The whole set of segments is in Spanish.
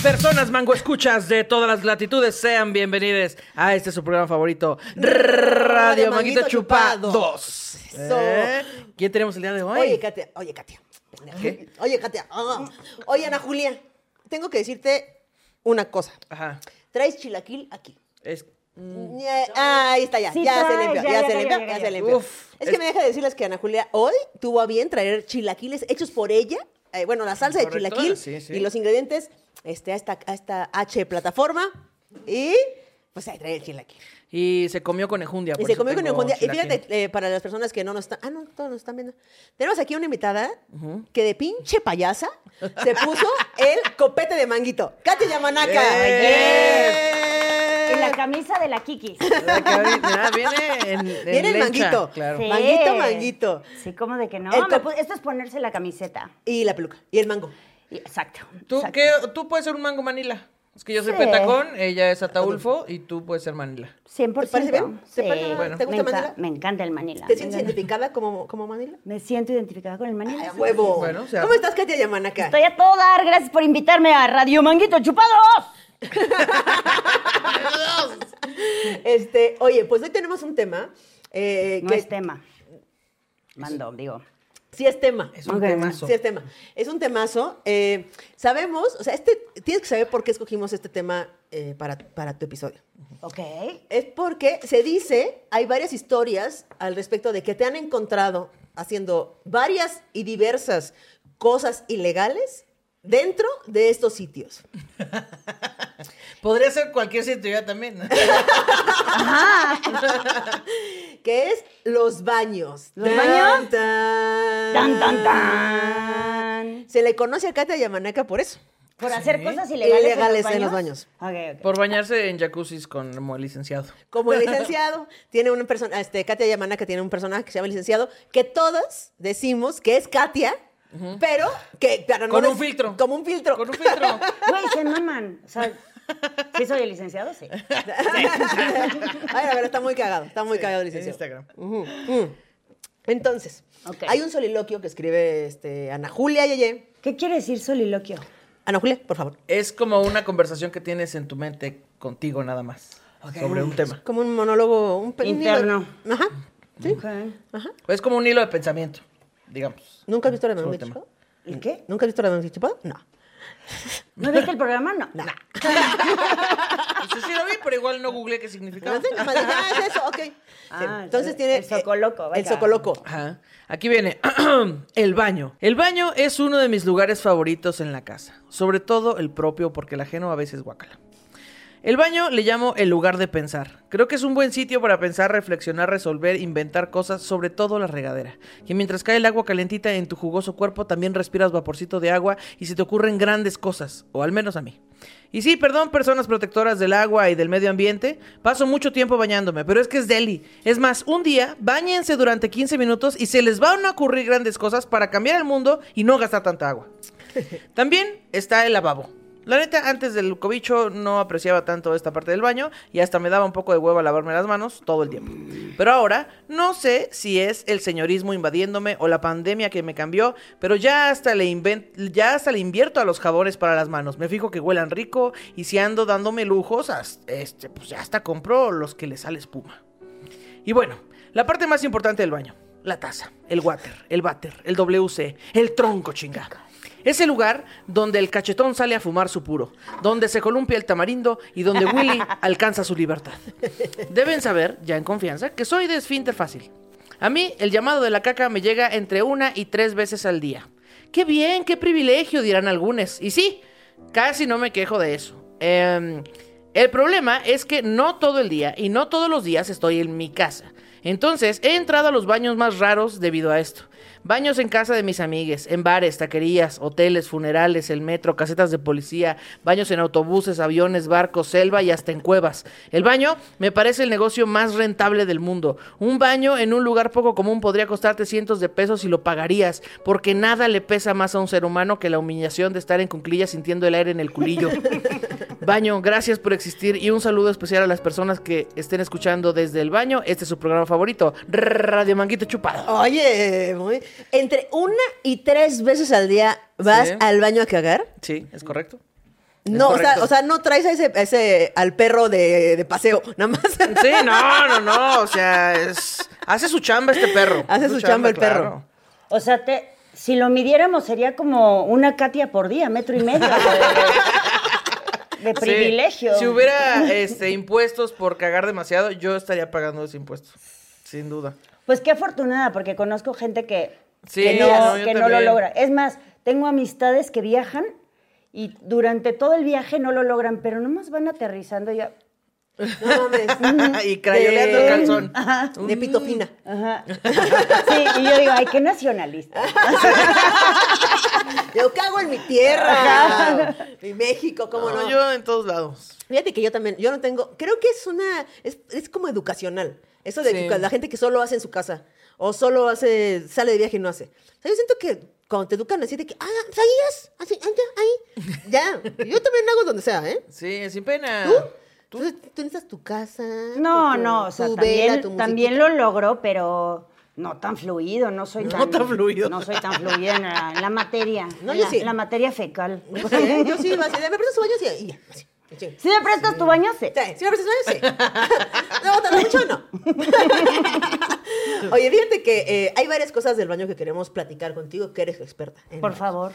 Personas mango escuchas de todas las latitudes, sean bienvenidos a este su programa favorito, Radio Manguito Chupado 2. ¿Quién tenemos el día de hoy? Oye, Katia. ¿Qué? Oye, Katia. Oye, Ana Julia, tengo que decirte una cosa. Ajá. Traes chilaquil aquí. Es... Ahí está, ya. Sí, ya se traes, limpió, ya, ya se ya, limpió, ya, ya ya. se limpió. Uf, Es que me deja decirles que Ana Julia hoy tuvo a bien traer chilaquiles hechos por ella. Bueno, la salsa Correcto, de chilaquil sí. y los ingredientes a esta H plataforma. Y pues ahí trae el chilaquil. Y se comió con enjundia. Y por se eso comió con tengo enjundia. Y chilaquil. fíjate, para las personas que no nos están... Ah, no, todos nos están viendo. Tenemos aquí una invitada que de pinche payasa se puso el copete de manguito. Katia Yamanaka. En la camisa de la Kikis. Mira, viene en Viene el lecha, manguito. Claro. Sí. Manguito. Sí, ¿cómo de que no? El cop- Esto es ponerse la camiseta. Y la peluca. Y el mango. Exacto. ¿Tú, exacto. tú puedes ser un mango Manila. Es que yo soy Sí. Petacón, ella es Ataulfo y tú puedes ser Manila. 100%. ¿Te parece bien? ¿Te Sí. parece? Bueno. ¿Te gusta me Manila? Me encanta el Manila. ¿Te Me sientes encanta. identificada como Manila? Me siento identificada con el Manila. Ay, a huevo. Bueno, o sea- ¿Cómo estás, Katia Yamanaka? Estoy a todo dar. Gracias por invitarme a Radio Manguito Chupados. Oye, pues hoy tenemos un tema. No que es tema. Mando, digo. Sí es tema. Es un Ok. temazo. Sí es tema. Es un temazo. Sabemos, o sea, tienes que saber por qué escogimos este tema para tu episodio. Ok. Es porque se dice, hay varias historias al respecto de que te han encontrado haciendo varias y diversas cosas ilegales dentro de estos sitios. Podría ser cualquier sitio también. Que es los baños. ¿Los baños? Tan. Tan, tan, tan. Se le conoce a Katia Yamanaka por eso. Por hacer cosas ilegales, Ilegales en los baños. Ok, ok. Por bañarse en jacuzzis como el licenciado. Como el licenciado, tiene una persona, Katia Yamanaka tiene un personaje que se llama el licenciado, que todos decimos que es Katia, pero que para no Con un dec- filtro. Como un filtro. Con un filtro. Güey, se maman. O sea, ¿sí soy el licenciado? Sí. Ay, a ver, está muy cagado el En licenciado. Instagram. Entonces, Ok. hay un soliloquio que escribe Ana Julia Yeye. ¿Qué quiere decir soliloquio? Ana Julia, por favor. Es como una conversación que tienes en tu mente contigo nada más. Sobre un tema. Como un monólogo, un Interno. hilo- Ajá. Sí. Ok. Ajá. Es como un hilo de pensamiento, digamos. ¿Nunca has visto la de Sobre Manguito tema. Chupado? ¿El qué? ¿Nunca has visto la de Manguito Chupado? No. ¿No viste el programa? No. No. Pues sí lo vi, pero igual no googleé qué significaba. No sé, nada más dije, es eso, ok. Sí, Ah, entonces tiene... el Socoloco, El venga. Socoloco. Ajá. Aquí viene el baño. El baño es uno de mis lugares favoritos en la casa. Sobre todo el propio, porque el ajeno a veces guácala. El baño le llamo el lugar de pensar. Creo que es un buen sitio para pensar, reflexionar, resolver, inventar cosas, sobre todo la regadera. Que mientras cae el agua calentita en tu jugoso cuerpo, también respiras vaporcito de agua y se te ocurren grandes cosas, o al menos a mí. Y sí, perdón, personas protectoras del agua y del medio ambiente, paso mucho tiempo bañándome, pero es que es deli. Es más, un día, báñense durante 15 minutos y se les van a ocurrir grandes cosas para cambiar el mundo y no gastar tanta agua. También está el lavabo. La neta, antes del cobicho no apreciaba tanto esta parte del baño y hasta me daba un poco de hueva lavarme las manos todo el tiempo. Pero ahora, no sé si es el señorismo invadiéndome o la pandemia que me cambió, pero ya hasta le invierto a los jabones para las manos. Me fijo que huelan rico y si ando dándome lujos, pues ya hasta compro los que le sale espuma. Y bueno, la parte más importante del baño. La taza, el water, el váter, el WC, el tronco chingado. Es el lugar donde el cachetón sale a fumar su puro, donde se columpia el tamarindo y donde Willy alcanza su libertad. Deben saber, ya en confianza, que soy de esfínter fácil. A mí, el llamado de la caca me llega entre 1 y 3 veces al día. ¡Qué bien, qué privilegio!, dirán algunos. Y sí, casi no me quejo de eso. El problema es que no todo el día y no todos los días estoy en mi casa. Entonces, he entrado a los baños más raros debido a esto. Baños en casa de mis amigues, en bares, taquerías, hoteles, funerales, el metro, casetas de policía, baños en autobuses, aviones, barcos, selva y hasta en cuevas. El baño me parece el negocio más rentable del mundo. Un baño en un lugar poco común podría costarte cientos de pesos y lo pagarías, porque nada le pesa más a un ser humano que la humillación de estar en cuclillas sintiendo el aire en el culillo. Baño, gracias por existir y un saludo especial a las personas que estén escuchando desde el baño. Este es su programa favorito, Radio Manguito Chupado. Oye, entre 1 y 3 veces al día vas Sí. al baño a cagar. Sí, es correcto. No, o sea, no traes a ese al perro de paseo, nada más. Sí, no. O sea, hace su chamba este perro. Hace su chamba el perro. claro. O sea, si lo midiéramos sería como una Katia por día, 1.5 metros de Sí. privilegio. Si hubiera impuestos por cagar demasiado, yo estaría pagando esos impuestos. Sin duda. Pues qué afortunada, porque conozco gente que Sí, no, yo que no lo también. logra. Es más, tengo amistades que viajan y durante todo el viaje no lo logran, pero nomás van aterrizando y ya. No mames. Y crayoleando el calzón. De pito fina. Ajá. Sí, y yo digo, ay, qué nacionalista. Yo cago en mi tierra. Mi México, ¿cómo no? Yo en todos lados. Fíjate que yo también, yo no tengo, creo que es como educacional. Eso de Sí. que la gente que solo hace en su casa o solo sale de viaje y no hace. O sea, yo siento que cuando te educan así de que, pues ahí es, así, ahí. Ya. Yo también hago donde sea, ¿eh? Sí, sin pena. ¿Tú necesitas tu casa? No, o sea, tu vela, tu también musiquita. lo logro, pero no tan fluido, no soy No tan fluido. No soy tan fluida en la materia. No, en yo la, sí. en la materia fecal. Yo sí, ¿eh? Yo sí, así de, me prestas su baño y ya, así. Sí. ¿Sí me prestas tu baño? Sí. Sí, ¿sí me prestas su baño? Sí. ¿No tarda mucho o no? Oye, fíjate que hay varias cosas del baño que queremos platicar contigo, que eres experta. Por baños. favor.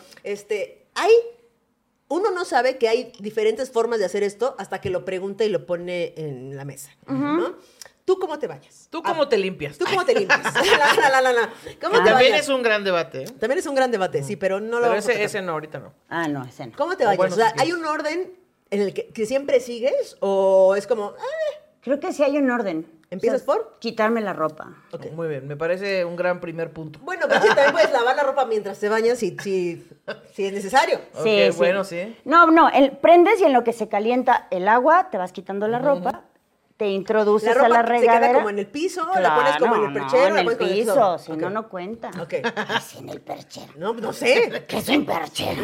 Uno no sabe que hay diferentes formas de hacer esto hasta que lo pregunta y lo pone en la mesa, ¿no? ¿Tú cómo te bañas? ¿Tú cómo te limpias? ¿Tú cómo te limpias? ¿Cómo te También bañas? es un gran debate, ¿eh? También es un gran debate, sí, pero no lo Pero vamos a tocar. ese no, ahorita no. Ah, no, ese no. ¿Cómo te O bañas? bueno, o sea, si ¿hay quieres. un orden en el que siempre sigues o es como, Creo que sí hay un orden. ¿Empiezas por? Quitarme la ropa. ok? Muy bien, me parece un gran primer punto. Bueno, pero sí, también puedes lavar la ropa mientras te bañas si es necesario. Ok, bueno, sí. No, prendes y en lo que se calienta el agua, te vas quitando la ropa, te introduces La ropa a la se regadera. queda como en el piso, la pones como en el perchero. en la el pones como en piso, si Ok. no, no cuenta. Ok. Así en el perchero. No sé. Que soy perchero.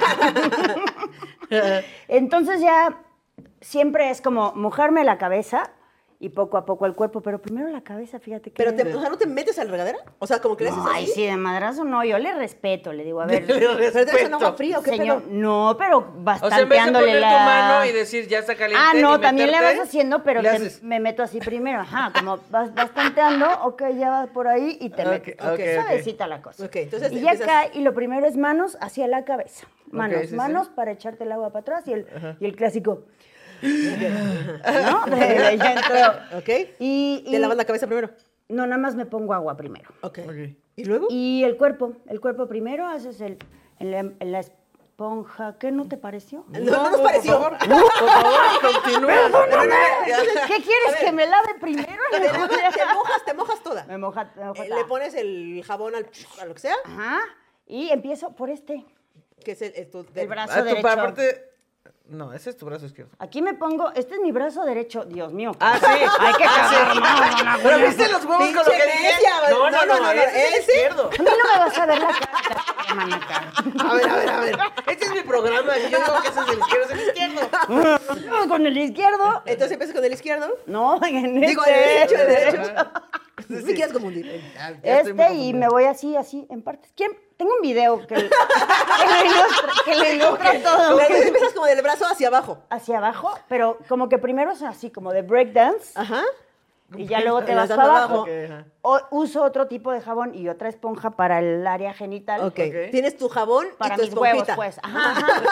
Entonces ya siempre es como mojarme la cabeza y poco a poco el cuerpo, pero primero la cabeza, fíjate que... Pero, o sea, ¿no te metes a la regadera? O sea, como que le haces Ay, así. sí, de madrazo no, yo le respeto, le digo, a ver, ¿Pero te echan agua fría o qué señor, pedo? no, pero O sea, en vez de bastanteándole poner la... tu mano y decir, ya está caliente. Ah, no, y también le meterte, vas haciendo, pero le haces. me meto así primero, ajá, como vas bastanteando, ok, ya vas por ahí y te Ok, metes. ok, ok. Suavecita la cosa. Ok, entonces y ya empiezas- cae, y lo primero es manos hacia la cabeza. Manos, sí, manos sí. para echarte el agua para atrás y el clásico... ¿No? De ya entró. Ok. Y ¿Te lavas la cabeza primero? No, nada más me pongo agua primero. Ok. Ok. ¿Y luego? Y el cuerpo primero, haces en la esponja. ¿Qué no te pareció? No nos pareció. Por favor, continúa. ¿Qué quieres que me lave primero? Te mojas toda. Me moja Le toda. pones el jabón a lo que sea, Ajá. Y empiezo por este. que es El brazo Ah, tu derecho. aparte. No, ese es tu brazo izquierdo. Aquí me pongo, este es mi brazo derecho. Dios mío. Ah, sí. Hay que cagar. No. Pero viste los huevos con lo que dije. necia, No, ese es el ese. izquierdo. A mí no me vas a ver la cara, manaca. A ver. Este es mi programa. Y yo digo que ese es el izquierdo, es el izquierdo. Con el izquierdo. Entonces empiezas con el izquierdo. No, en Digo, este. el derecho. No me quieras confundir. Ya estoy muy Y confundido. me voy así, en partes. Tengo un video que le ilustra todo. Pero entonces empiezas como del brazo hacia abajo. Hacia abajo, pero como que primero es así, como de breakdance, Ajá. y ya luego te Le vas das para dando abajo. abajo. Ok, ajá. O uso otro tipo de jabón y otra esponja para el área genital. Ok. Tienes tu jabón Para y tu mis huevos, esponjita. pues. Ajá.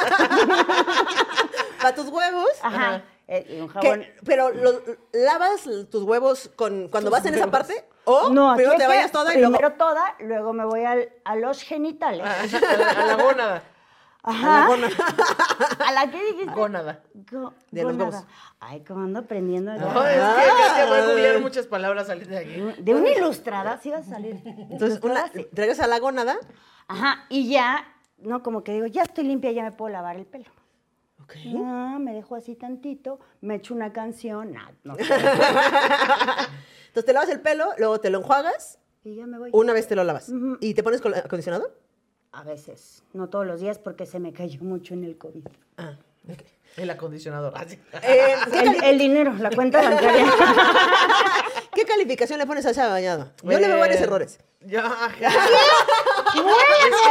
Para tus huevos. Ajá. Y un jabón. Pero ¿lavas tus huevos cuando vas en esa parte? ¿O No, primero aquí te es que bañas toda y luego... primero toda, luego me voy a los genitales. A la gónada. Ajá. a la gónada. ¿A la que dijiste? Gónada. De los Gónada. huevos. Ay, cómo ando aprendiendo. ya. No, es que Katia va a googlear muchas palabras salir de aquí. De una ilustrada sí va a salir. Entonces, Ilustrada, sí. te regresas a la gónada. Ajá, y ya, no, como que digo, ya estoy limpia, ya me puedo lavar el pelo. Ok. Ah, me dejo así tantito, me echo una canción, no sé, Entonces te lavas el pelo, luego te lo enjuagas, y ya me voy. una vez te lo lavas. Ujú. ¿Y te pones acondicionado? A veces, no todos los días porque se me cayó mucho en el COVID. Ah, ok. El acondicionador. Ah, sí. El dinero, la cuenta bancaria. ¿Qué calificación le pones a ese bañado? Yo le veo varios errores. Ya, ajá. Es que yo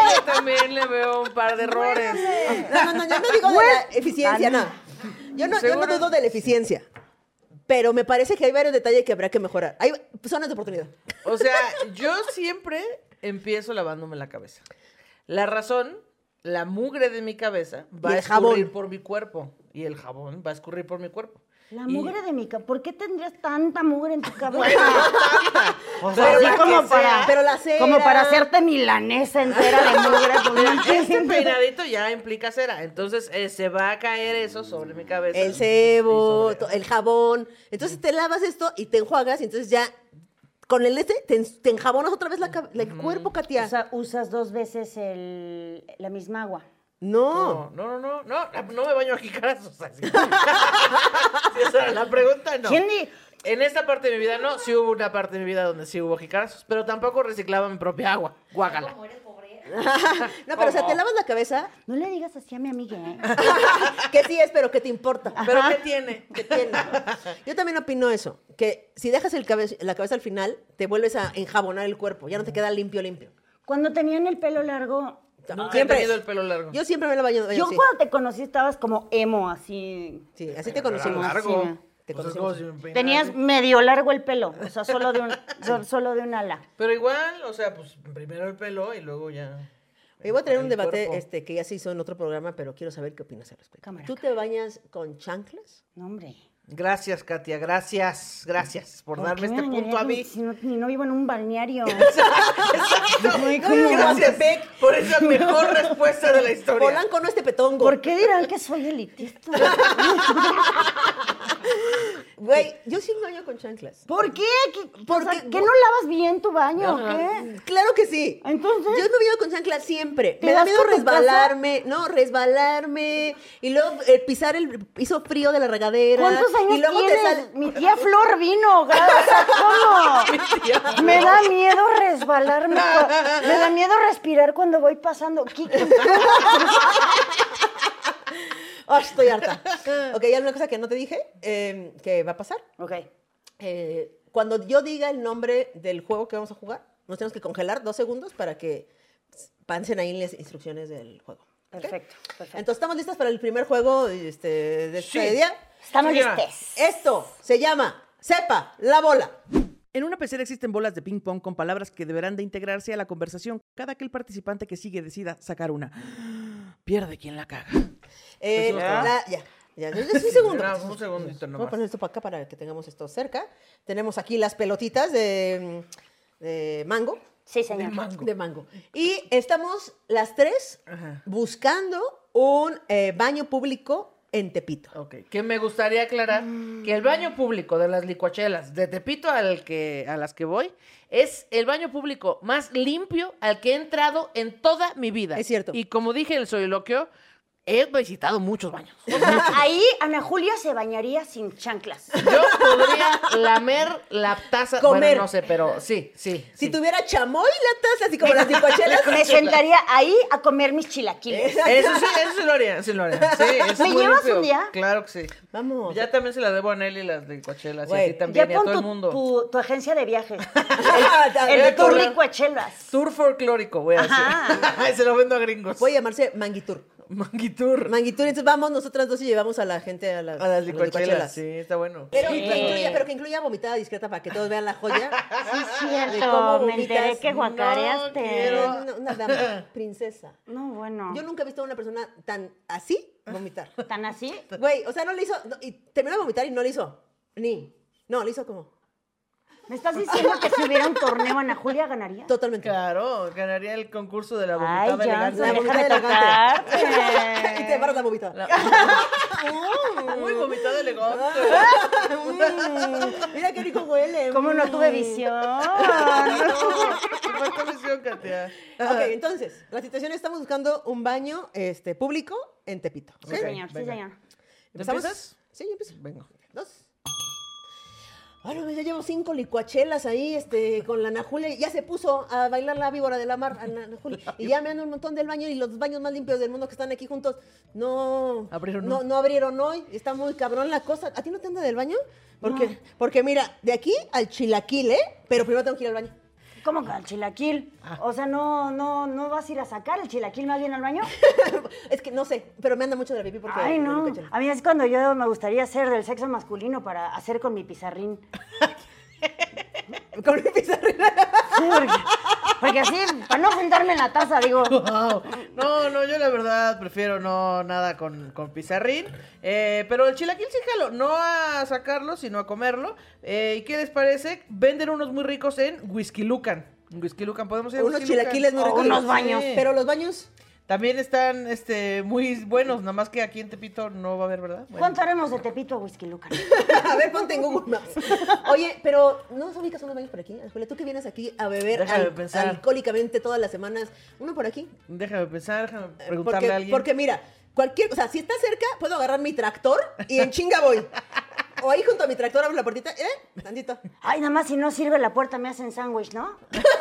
también le veo un par de errores. No, yo no digo de la eficiencia, no. Yo no ¿Seguro? dudo de la eficiencia. Pero me parece que hay varios detalles que habrá que mejorar. Hay zonas de oportunidad. O sea, yo siempre empiezo lavándome la cabeza. La razón, la mugre de mi cabeza va Y a el jabón. escurrir por mi cuerpo. Y el jabón va a escurrir por mi cuerpo. La Y- mugre de mi cabeza. ¿Por qué tendrías tanta mugre en tu cabeza? O Pero Así la como que para, sea, pero la cera. como para hacerte milanesa entera de mugre. Pues, no Este entiendo. peinadito ya implica cera. Entonces se va a caer eso sobre mi cabeza. El cebo, Y sobre- el jabón. Entonces te lavas esto y te enjuagas y entonces ya con el te enjabonas otra vez el cuerpo, Katia. O sea, usas 2 veces la misma agua. No. No me baño a jicarazos. Así. Si esa era la pregunta, no. ¿Quién di- En esta parte de mi vida no, sí hubo una parte de mi vida donde sí hubo jicarazos, pero tampoco reciclaba mi propia agua. Guácala. No, pero o sea, te lavas la cabeza, No le digas así a mi amiga, ¿eh? que sí es, pero que te importa. ¿Pero qué tiene? Que tiene. Yo también opino eso, que si dejas la cabeza al final, te vuelves a enjabonar el cuerpo, ya no te queda limpio. Cuando tenían el pelo largo... Nunca he tenido el pelo largo. Yo siempre me lo baño Yo así. cuando te conocí estabas como emo, así... Sí, así te conocimos. largo. Sí. Te Pues es conocimos. como si me peinara Tenías así. medio largo el pelo, o sea, solo de un ala. Pero igual, o sea, pues primero el pelo y luego ya. Hoy voy a tener un el debate cuerpo. que ya se hizo en otro programa, pero quiero saber qué opinas al respecto. Cámara. ¿Tú te bañas con chanclas? No, hombre. Gracias, Katia, gracias por darme qué este me punto a mí. Si no vivo en un balneario. Exacto. Muy No, cómodo. gracias por esa mejor respuesta de la historia. Polanco no este petongo. ¿Por qué dirán que soy elitista? Güey, yo sí me baño con chanclas. ¿Por qué? Porque- ¿Que no lavas bien tu baño o Ajá. qué? Claro que sí. Entonces- Yo me baño con chanclas siempre. ¿Te Me da vas miedo con tu resbalarme. Y luego pisar el piso frío de la regadera. ¿Cuántos años y luego tienes? te sale. Mi tía Flor vino, o sea, ¿cómo? Me da miedo resbalarme, me da miedo respirar cuando voy pasando. Estoy harta. Ok, hay una cosa que no te dije que va a pasar. Ok. Cuando yo diga el nombre del juego que vamos a jugar, nos tenemos que congelar 2 segundos para que pasen ahí las instrucciones del juego. ¿Ok? Perfecto. Entonces, ¿estamos listas para el primer juego de este Sí. día? Estamos Señora. listos. Esto se llama Sepa la bola. En una pecera existen bolas de ping pong con palabras que deberán de integrarse a la conversación cada que el participante que sigue decida sacar una. Pierde quien la caga. Ya. Ya, es un segundo. Un segundito Voy a nomás. poner esto para acá para que tengamos esto cerca. Tenemos aquí las pelotitas de mango. Sí, señor. De mango. Y estamos las 3 Ajá. buscando un baño público en Tepito. Ok, que me gustaría aclarar que el baño público de las licuachelas de Tepito a las que voy es el baño público más limpio al que he entrado en toda mi vida. Es cierto. Y como dije en el soliloquio, he visitado muchos baños. O sea, ahí Ana Julia se bañaría sin chanclas. Yo podría lamer la taza. Comer. Bueno, no sé, pero sí. Si sí. tuviera chamoy la taza, así como las licuachelas. Me sentaría ahí a comer mis chilaquiles. Eso sí lo haría, Sí, es ¿Me muy llevas limpio. un día? Claro que sí. Vamos. Ya también se la debo a Nelly las licuachelas y Güey, a ti también y Ya a pon todo el mundo. tu agencia de viajes. El El de tour. Tour Licuachelas. Tour folclórico, voy a hacer. Se lo vendo a gringos. Puede llamarse Manguitur. Manguitur. Manguitur, entonces vamos nosotras dos y llevamos a la gente a las, A las licuachelas, sí, está bueno. Pero, Sí. pero que incluya vomitada discreta para que todos vean la joya. Sí, De cierto. cómo Me vomitas. enteré que No guacareaste. quiero. Una dama, princesa. No, bueno. Yo nunca he visto a una persona tan así vomitar. ¿Tan así? Güey, o sea, no le hizo. Y terminó de vomitar y no le hizo. No, le hizo como. ¿Me estás diciendo que si hubiera un torneo Ana Julia ganaría? Totalmente. Claro, ganaría el concurso de la Ay, vomitada ya, elegante. La deja vomitada de elegante. tocarte. y te paras la vomitada. Muy vomitada elegante. Mira qué rico huele. ¿Cómo no tuve visión? Te faltó visión, Katia. Ok, entonces, la situación es, estamos buscando un baño público en Tepito. ¿ok? Sí, señor, sí, venga. señor. ¿Empezamos? ¿Empiezas? Sí, yo empiezo. Venga. 2. Bueno, ya llevo 5 licuachelas ahí, con la Ana Julia. Ya se puso a bailar la víbora de la mar, Ana Julia. Y ya me ando un montón del baño y los baños más limpios del mundo que están aquí juntos. No Abrieron no, hoy. no abrieron hoy. Está muy cabrón la cosa. ¿A ti no te anda del baño? Porque mira, de aquí al chilaquil, pero primero tengo que ir al baño. ¿Cómo que al chilaquil? O sea, no vas a ir a sacar el chilaquil más bien al baño. Es que no sé, pero me anda mucho de la pipí porque... Ay, no. nunca he hecho- A mí es cuando yo me gustaría ser del sexo masculino para hacer con mi pizarrín. Con mi pizarrina. Sí, porque así, para no sentarme en la taza, digo. Wow. No, yo la verdad prefiero no nada con pizarrín. Pero el chilaquil sí jalo, no a sacarlo, sino a comerlo. ¿Y qué les parece? Venden unos muy ricos en Whisky Lucan. En Whisky Lucan podemos ir a Unos Whisky Lucan? chilaquiles muy ricos. unos baños. Sí. Pero los baños... También están muy buenos, nada más que aquí en Tepito no va a haber, ¿verdad? Bueno. ¿Cuánto haremos de Tepito a Whisky Lucan? A ver, ponte en Google Maps. Oye, pero ¿no se ubicas unos baños por aquí? Ángela, tú que vienes aquí a beber Déjame pensar. alcohólicamente todas las semanas, uno por aquí. Déjame pensar, déjame preguntarle Porque, a alguien. porque mira, o sea, si está cerca, puedo agarrar mi tractor y en chinga voy. O ahí junto a mi tractor abro la puertita, tantito. Ay, nada más si no sirve la puerta me hacen sándwich, ¿no?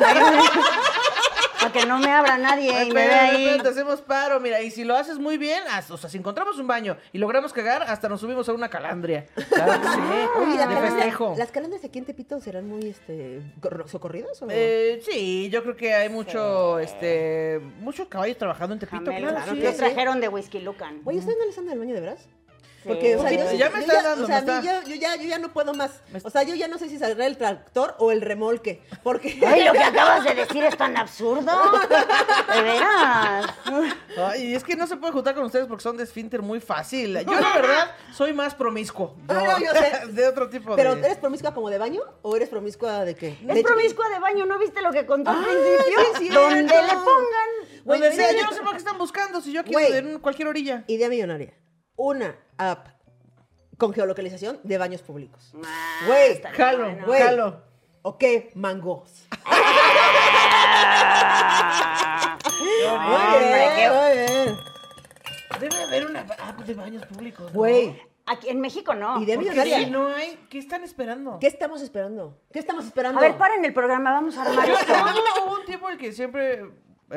Para que no me abra nadie y me vea ahí. Te hacemos paro, mira, y si lo haces muy bien, o sea, si encontramos un baño y logramos cagar, hasta nos subimos a una calandria. Claro que sí, Oye, de festejo. ¿las calandrias aquí en Tepito serán muy socorridas? ¿O? Sí, yo creo que hay mucho caballo trabajando en Tepito, Jamelos, claro, sí. ¿qué trajeron de Whisky Lucan? Oye, ¿ustedes no les andan al baño de veras? Sí. Porque, o sea, Porque ya me está dando, o sea, me a mí está. yo ya no puedo más. O sea, yo ya no sé si saldrá el tractor o el remolque. Porque... Ay, lo que acabas de decir es tan absurdo. De veras. Ay, es que no se puede juntar con ustedes porque son de esfínter muy fácil. Yo, la verdad, soy más promiscuo. No, yo sé. De otro tipo ¿Pero de... eres promiscua como de baño o eres promiscua de qué? Es promiscua de baño, ¿no viste lo que contó al Ah, principio? sí es cierto. Donde le pongan. Güey, Donde sea, mira, yo no sé por qué están buscando, si yo quiero Güey. en cualquier orilla. Idea millonaria. Una app con geolocalización de baños públicos. Ah, Güey, está Jalo, bueno. güey. jalo. ¿O qué? Mangos. Hombre, qué... muy bien. Debe haber una app de baños públicos, ¿no? Güey, Aquí en México no. idea ¿Por qué millonaria. si no hay? ¿Qué están esperando? ¿Qué estamos esperando? ¿Qué estamos esperando? A ver, paren el programa, vamos a armar esto. Hubo un tiempo en el que siempre,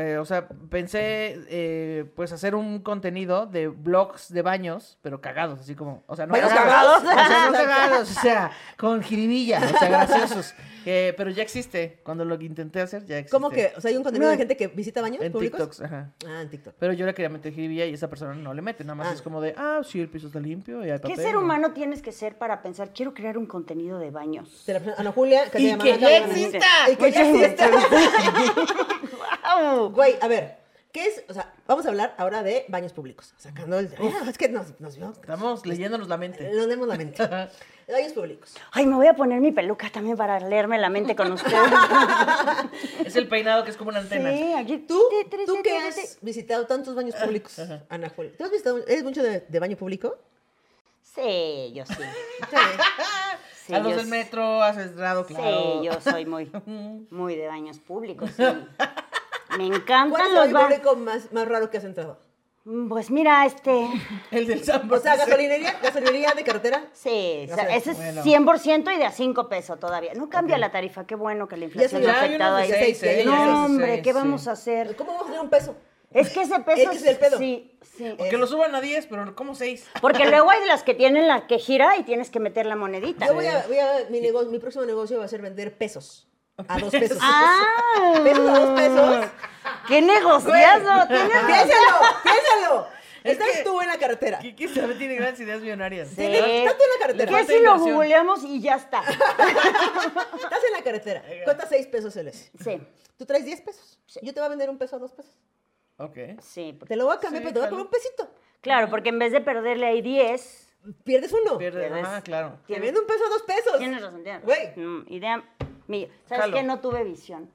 pensé, pues, hacer un contenido de vlogs de baños, pero cagados, así como, o sea, no ¿Baños cagados, cagados? o sea, no cagados, o sea, con jiribilla, o sea, graciosos. Pero ya existe, cuando lo intenté hacer, ya existe. ¿Cómo que? O sea, hay un contenido de gente que visita baños En públicos. TikToks, ajá. Ah, en TikTok. Pero yo le quería meter jiribilla y esa persona no le mete, nada más Ah. es como de, sí, el piso está limpio y hay papel. ¿Qué ser humano tienes que ser para pensar, quiero crear un contenido de baños? Se la presento- Ana Julia, que se ¡Y llama que Ana ya Julia. exista! Y que ya exista. ¡Wow! Güey, a ver, ¿qué es? O sea, vamos a hablar ahora de baños públicos. Sacando el... es que nos vio. Estamos leyéndonos la mente. Nos leemos la mente. De baños públicos. Ay, me voy a poner mi peluca también para leerme la mente con ustedes. Es el peinado que es como una antena. Sí, aquí. ¿Tú que has visitado tantos baños públicos, Ana Julia? ¿Tú has visitado, eres mucho de baño público? Sí, yo sí. Sí. Sí, A los yo del sí. metro has entrado, claro. Sí, yo soy muy de baños públicos. Sí. Me ¿Cuál encantan es el los baño baños. público más raro que has entrado? Pues mira, El del San O sea, gasolinería de carretera. Sí, No o sea, sé, ese es bueno. 100% y de a 5 pesos todavía. No cambia la tarifa, qué bueno que la inflación Ya no ha hay afectado unos ahí. de seis, ¿eh? No, Ya hay unos de hombre, seis, ¿qué sí. vamos a hacer? ¿Cómo vamos a tener un peso? Es que ese peso Ese es el pedo. Sí, sí. Que lo suban a 10, pero como 6. Porque luego hay de las que tienen la que gira y tienes que meter la monedita. Yo mi próximo negocio va a ser vender pesos. A 2 pesos. ¡Ah! ¿Pesos a 2 pesos? ¡Qué negociazo! ¿Qué ¡Piénsalo! Es Estás que- tú en la carretera. ¿Quién sabe? Tiene grandes ideas millonarias. Sí. Estás tú en la carretera. ¿Qué falta si lo inversión. googleamos y ya está? Estás en la carretera. Cuesta 6 pesos el ese. Sí, Tú traes 10 pesos. Sí. Yo te voy a vender un peso a 2 pesos. Ok. sí. Te lo voy a cambiar, Sí, pero te voy a jalo. poner un pesito. Claro, porque en vez de perderle ahí 10, Pierdes uno. Pierde. Pierdes. Claro. Te vendo un peso a 2 pesos. tienes razón, tienes Güey. razón. Idea mía. ¿Sabes Jalo. qué? No tuve visión.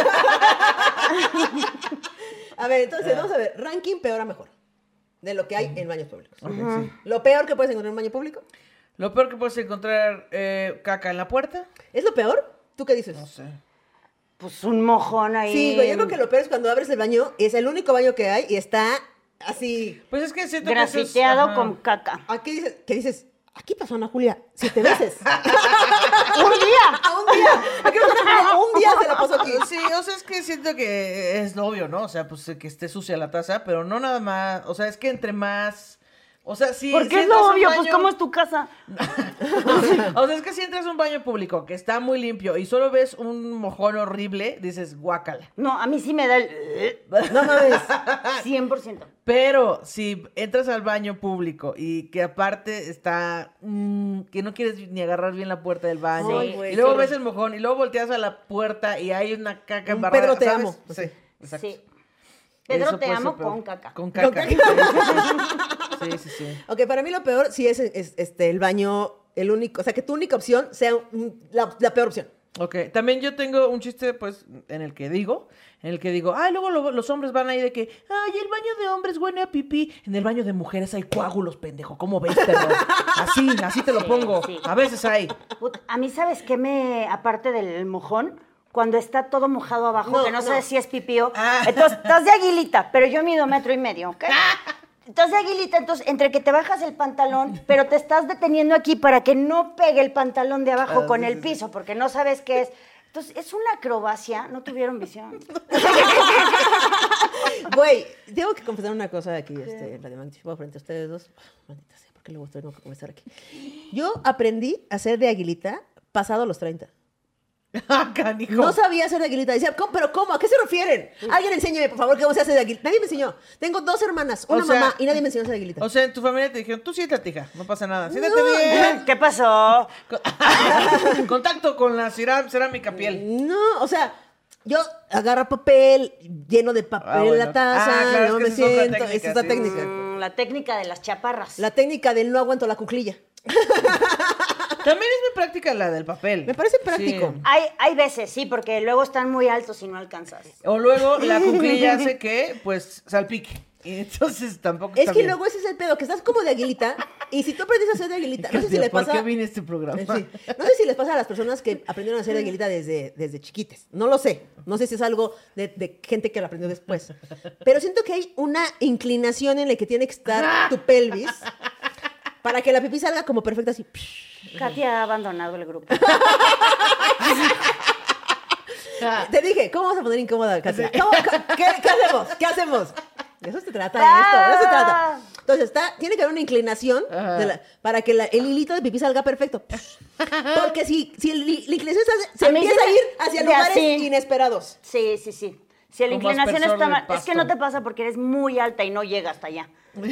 A ver, entonces, vamos a ver. Ranking peor a mejor. De lo que hay en baños públicos. Ok, sí. Lo peor que puedes encontrar en un baño público. Lo peor que puedes encontrar, caca en la puerta. ¿Es lo peor? ¿Tú qué dices? No sé. Pues un mojón ahí. Sí, güey, yo creo que lo peor es cuando abres el baño y es el único baño que hay y está así. Pues es que siento que eso es- Grafiteado ajá. con caca. Aquí dices, ¿qué dices? Aquí pasó Ana Julia 7 veces. ¡Un día! ¡A un día! Aquí pasó Ana Julia, un día se la pasó aquí. Sí, o sea, es que siento que es obvio, ¿no? O sea, pues que esté sucia la taza, pero no nada más. O sea, es que entre más O sea, si ¿Por qué es entras a lo un obvio? baño- Pues, ¿cómo es tu casa? O sea, es que si entras a un baño público que está muy limpio y solo ves un mojón horrible, dices guácala. No, a mí sí me da el... No mames. 100%. Pero si entras al baño público y que aparte está... que no quieres ni agarrar bien la puerta del baño. Ay, güey, y luego qué ves el mojón y luego volteas a la puerta y hay una caca Un embarrada. Pedro, te ¿sabes? amo. Sí, exacto. Sí. Pedro, Eso te puede amo ser peor. con caca. Con caca. Con Sí, sí, sí. Ok, para mí lo peor sí es el baño, el único, o sea, que tu única opción sea la peor opción. Ok, también yo tengo un chiste, pues, en el que digo, ay, luego los hombres van ahí de que, ay, el baño de hombres huele a pipí, en el baño de mujeres hay coágulos, pendejo, ¿cómo ves, perro? Así te lo pongo, sí. a veces hay. Puta, a mí, ¿sabes qué aparte del mojón, cuando está todo mojado abajo, No, que no no. sabes si es pipí o... Ah. Entonces, estás de aguilita, pero yo mido 1.5 metros, ¿ok? Estás de aguilita, entonces, entre que te bajas el pantalón, pero te estás deteniendo aquí para que no pegue el pantalón de abajo con el piso, porque no sabes qué es. Entonces, es una acrobacia, no tuvieron visión. Güey, tengo que confesar una cosa aquí, en Radio Magnífico, frente a ustedes dos. Maldita sea, ¿por qué luego tengo que confesar aquí? Yo aprendí a ser de aguilita pasado los 30. Ah, canijo. No sabía hacer de aguilita. Decía, ¿pero cómo? ¿A qué se refieren? Alguien enséñeme, por favor, cómo se hace de aguilita. Nadie me enseñó. Tengo 2 hermanas, una O sea- mamá, y nadie me enseñó a hacer de aguilita. O sea, en tu familia te dijeron, tú siéntate, hija, no pasa nada, siéntate No. bien. ¿Qué pasó? Contacto con la cerámica piel. No, o sea, yo agarro papel, lleno de papel Ah, bueno. la taza, Claro, es no que me esa es otra siento. técnica, Esa es la sí. técnica. La técnica de las chaparras. La técnica del no aguanto la cuclilla. También es muy práctica la del papel. Me parece práctico. Sí. Hay veces, sí, porque luego están muy altos y no alcanzas. O luego la cuclilla hace que, pues, salpique. Y entonces tampoco Es está que bien. luego ese es el pedo, que estás como de aguilita, y si tú aprendiste a hacer de aguilita, no sé si Dios, les ¿por pasa... qué vine a este programa? Sí. No sé si les pasa a las personas que aprendieron a hacer de aguilita desde chiquites. No lo sé. No sé si es algo de gente que lo aprendió después. Pero siento que hay una inclinación en la que tiene que estar tu pelvis para que la pipí salga como perfecta así. Katia ha abandonado el grupo. Te dije, ¿cómo vas a poner incómoda, Katia? ¿Qué hacemos? ¿Qué hacemos? De eso se trata esto, de eso se trata. Entonces, tiene que haber una inclinación para que el hilito de pipí salga perfecto. Porque si la inclinación se A mí empieza sí a me- ir hacia de lugares así. inesperados. Sí, sí, sí. Si la Como inclinación aspersor está del mal, es que pasto. no te pasa porque eres muy alta y no llega hasta allá. Uy,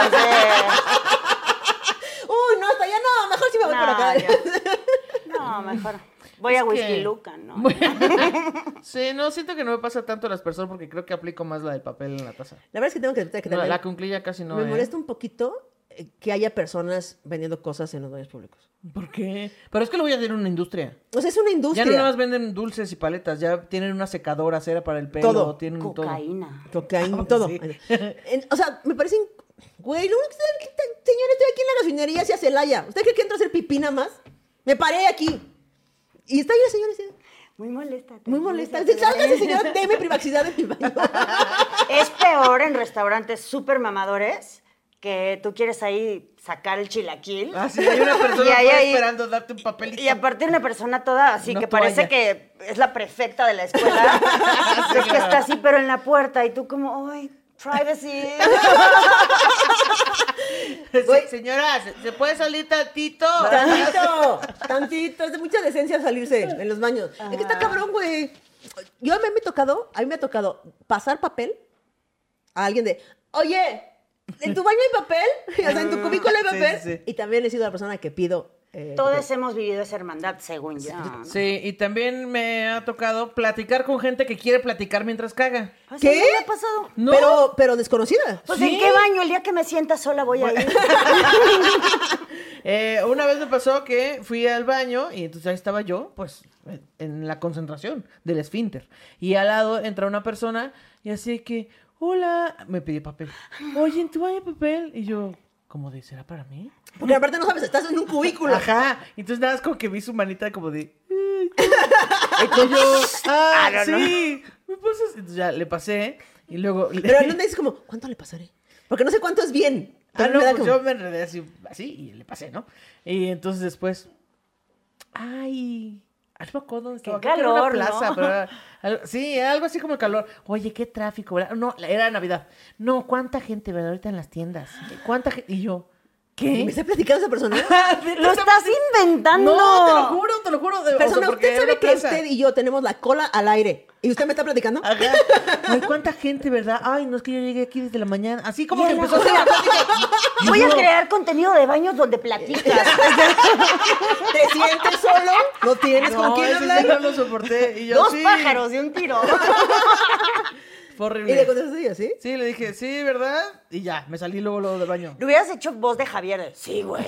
no, hasta allá no, mejor si me voy por acá. No, mejor. Voy a Es Whisky que- Luca, ¿no? Sí, no, siento que no me pasa tanto el aspersor porque creo que aplico más la del papel en la taza. La verdad es que tengo que admitir que No, también la cuclilla casi no. me molesta un poquito que haya personas vendiendo cosas en los baños públicos. ¿Por qué? Pero es que lo voy a hacer en una industria. O sea, es una Ya industria. no nada más venden dulces y paletas, ya tienen una secadora, cera para el pelo, Todo. tienen todo. Cocaína. Cocaína, Ah, todo. sí. O sea, me parecen... Güey, lo único que señor, estoy aquí en la gasolinería hacia Celaya. ¿Usted cree que entro a hacer pipí nada más? Me paré aquí. Y está ahí la señora así, Muy molesta. muy molesta. Dice, sálgase, señora, deme privacidad en mi baño. Es peor en restaurantes súper mamadores que tú quieres ahí sacar el chilaquil. Ah, sí, hay una persona Y ahí- afuera ahí- esperando darte un papelito. Y aparte una persona toda así Una que toalla. parece que es la prefecta de la escuela. Es que está así, pero en la puerta y tú como, ay, privacy. Güey. Señora, ¿se puede salir tantito? Tantito. Es de mucha decencia salirse en los baños. Es que está cabrón, güey. A mí me ha tocado pasar papel a alguien de, oye, ¿en tu baño hay papel? O sea, en tu cubículo hay Sí, papel. sí, sí. Y también he sido la persona que pido. Todos hemos vivido esa hermandad, según yo. ¿no? Sí, y también me ha tocado platicar con gente que quiere platicar mientras caga. Pues ¿Qué? a mí me ha pasado. ¿No? Pero desconocida. Pues Sí. ¿en qué baño? El día que me sienta sola voy a ir. Una vez me pasó que fui al baño y entonces ahí estaba yo, pues, en la concentración del esfínter. Y al lado entra una persona y así que, hola, me pidió papel. Oye, ¿en tu baño hay papel? Y yo, ¿cómo de, será para mí? Porque aparte no sabes, estás en un cubículo. Ajá. Entonces nada, es como que vi su manita como de... "Ay, y yo, sí, ¿me pasas?" Entonces ya le pasé y luego... Pero no me dices como, ¿cuánto le pasaré? Porque no sé cuánto es bien. Ah, También no, me da pues como- yo me enredé así y le pasé, ¿no? Y entonces después, ay, no me acuerdo dónde estaba. Qué Creo que era una calor, plaza, ¿no? pero sí, era algo así como el calor. Oye, qué tráfico, ¿verdad? No, era Navidad. No, ¿cuánta gente, verdad? Ahorita en las tiendas. ¿Cuánta gente? Y yo, ¿qué? ¿Me está platicando esa persona? ¡Lo estás inventando! No, te lo juro. Persona, porque usted era sabe una que plaza. usted y yo tenemos la cola al aire. ¿Y usted me está platicando? Ajá. Ay, ¿cuánta gente, verdad? Ay, no es que yo llegué aquí desde la mañana. Así como Ya que la empezó a hacer la plática. Y Voy a yo, crear contenido de baños donde platicas. ¿Te sientes solo? ¿No tienes con No, quién eso sí hablar? no lo soporté. Y yo, Dos sí. pájaros de un tiro. Fue ¿Y horrible. le contestaste así? Sí, le dije, sí, ¿verdad? Y ya, me salí luego del baño. Le hubieras hecho voz de Javier. Sí, güey.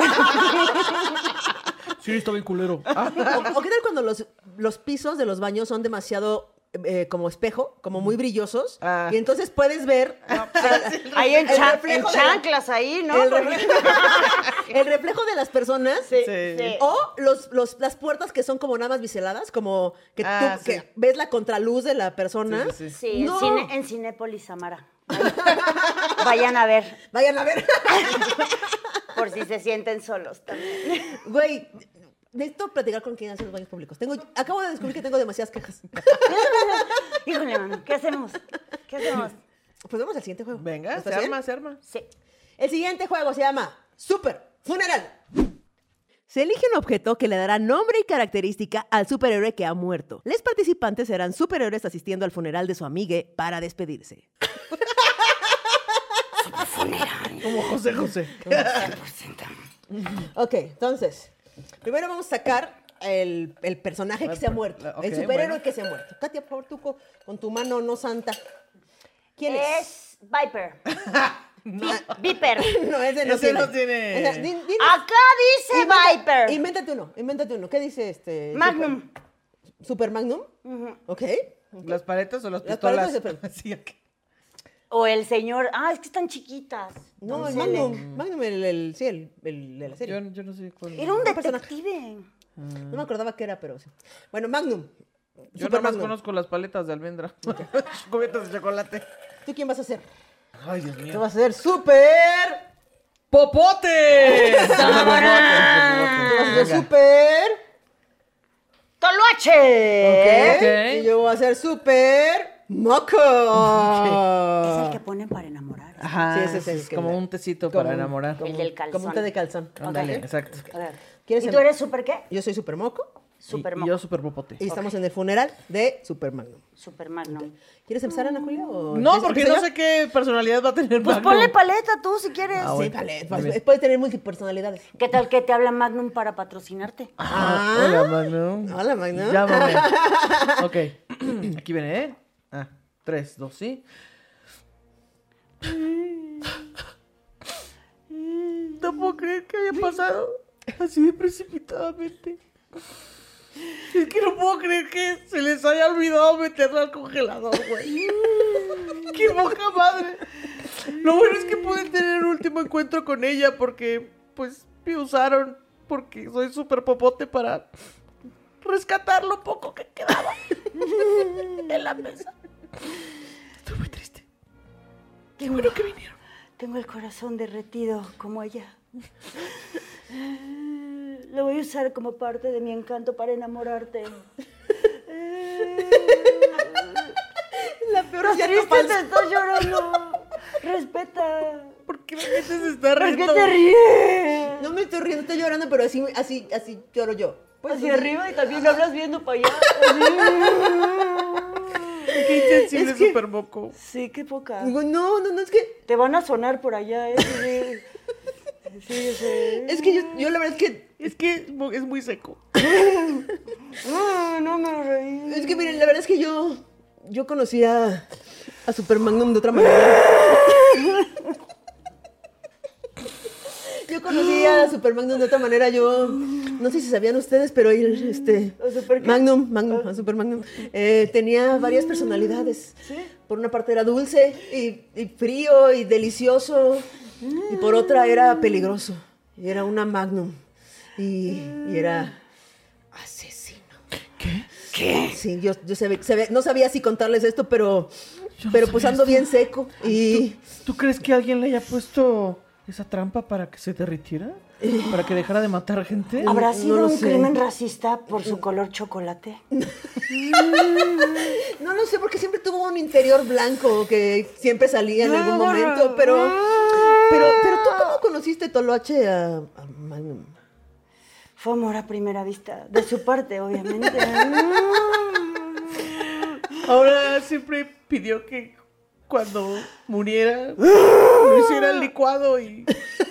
Sí, está bien culero. ¿O qué tal cuando los pisos de los baños son demasiado como espejo, como muy brillosos? Ah. Y entonces puedes ver Ahí en el reflejo de la- chanclas, ahí, ¿no? el reflejo de las personas. Sí, Sí. sí. O las puertas que son como nada más biseladas, como que Ah, tú sí. que ves la contraluz de la persona. Sí, sí, sí. Sí, No. en Cinépolis, Samara. Ahí. Vayan a ver, Vayan a ver. por si se sienten solos también. Güey, necesito platicar con quien hace los baños públicos. Acabo de descubrir que tengo demasiadas quejas. Híjole, mami, ¿qué hacemos? ¿Qué hacemos? Pues vamos al siguiente juego. Venga, ¿Está se bien? arma, se arma. Sí. El siguiente juego se llama Super Funeral. Se elige un objeto que le dará nombre y característica al superhéroe que ha muerto. Los participantes serán superhéroes asistiendo al funeral de su amigue para despedirse. Como José José. Ok, entonces, primero vamos a sacar el personaje que se ha muerto. Ok, El superhéroe bueno. que se ha muerto. Katia, por favor, tú con tu mano no santa. ¿Quién es? Es Viper. Viper. No, ese no Ese tiene. no tiene. O sea, Acá dice Viper. Invéntate uno. ¿Qué dice este? Magnum. Super Magnum. Ok. ¿Las paletas o las Las pistolas? paletas Sí, ok. O el señor. Ah, es que están chiquitas. No, el Se le- Magnum. Magnum, el de la serie. Yo no sé cuál. Era un personaje. detective. No me acordaba qué era, pero sí. Bueno, Magnum. Yo Super nada más Magnum. conozco las paletas de almendra. Cubetas de chocolate. ¿Tú quién vas a ser? Ay, Dios Tú mío. vas a ser Super. ¡Popote! Tú vas a ser Super. ¡Toloache! Ok. Y yo voy a ser Super Moco. Es el que ponen para enamorar. Ajá, Sí, ese es el es que como me- un tecito como para un- enamorar. El del calzón. Como un té de calzón. Ándale, Ok. exacto. A ver. ¿Quieres ¿Y em- tú eres super qué? Yo soy Super Moco Super Y Moco. yo super popote. y estamos en el funeral de Super Magnum. Super Magnum. ¿Quieres empezar, Ana Julia? o No, quieres porque empezar no yo? sé qué personalidad va a tener Pues Magnum. ponle paleta tú si quieres. Ah, Sí, bueno. vale. Muy bien. Puede tener multipersonalidades. ¿Qué tal que te habla Magnum para patrocinarte? Ah, hola, Magnum. Hola, Magnum. Llámame. Ok. Aquí viene, ¿eh? 3, 2, sí. No puedo creer que haya pasado así de precipitadamente. Es que no puedo creer que se les haya olvidado meterla al congelador, güey. ¡Qué poca madre! Lo bueno es que pude tener un último encuentro con ella porque, pues, me usaron porque soy súper popote para rescatar lo poco que quedaba en la mesa. Estoy muy triste. Qué bueno que vinieron. Tengo el corazón derretido como ella. Lo voy a usar como parte de mi encanto para enamorarte. La peor Pero llanto triste falso. te estás llorando. Respeta. ¿Por qué la gente se está ¿Por qué riendo? te ríes? No me estoy riendo, estoy llorando, pero así lloro yo. Pues, Hacia arriba y también hablas viendo para allá. Qué insensible Es que- super moco. Sí, qué poca. Digo, no, es que Te van a sonar por allá, ¿eh? Sí, sí. Es que yo la verdad Es que es muy seco. No me reí. es que miren, la verdad es que yo conocí a Super Magnum de otra manera. Yo conocí a Super Magnum de otra manera. Yo no sé si sabían ustedes, pero él, ¿A Super qué? Magnum, a Super Magnum, tenía varias personalidades. ¿Sí? Por una parte era dulce y frío y delicioso, y por otra era peligroso. Y era una Magnum y era asesino. ¿Qué? Sí, yo no sabía si contarles esto, pero pues ando bien seco y ¿Tú crees que alguien le haya puesto esa trampa para que se derritiera? para que dejara de matar gente. ¿Habrá sido lo un sé. crimen racista por su color chocolate? No lo sé, porque siempre tuvo un interior blanco que siempre salía en algún momento, pero ¿tú cómo conociste Toloache a Magnum? Fue amor a primera vista, de su parte, obviamente. Ahora siempre pidió que cuando muriera lo hiciera el licuado y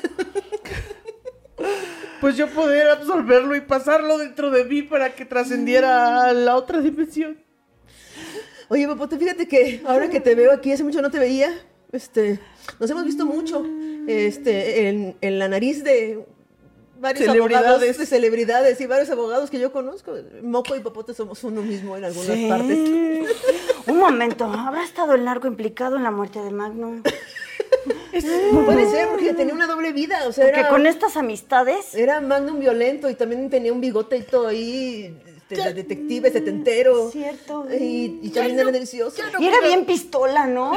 pues yo poder absorberlo y pasarlo dentro de mí para que trascendiera a la otra dimensión. Oye, Popote, fíjate que ahora que te veo aquí, hace mucho no te veía, nos hemos visto mucho, en la nariz de varios abogados, de celebridades y varios abogados que yo conozco. Moco y Popote somos uno mismo en algunas partes. Un momento, ¿habrá estado el narco implicado en la muerte de Magnum? Puede ser, porque tenía una doble vida, o sea, Porque con estas amistades... era Magnum violento y también tenía un bigote y todo ahí, de detective setentero. Cierto. Y también era delicioso. Y era bien pistola, ¿no?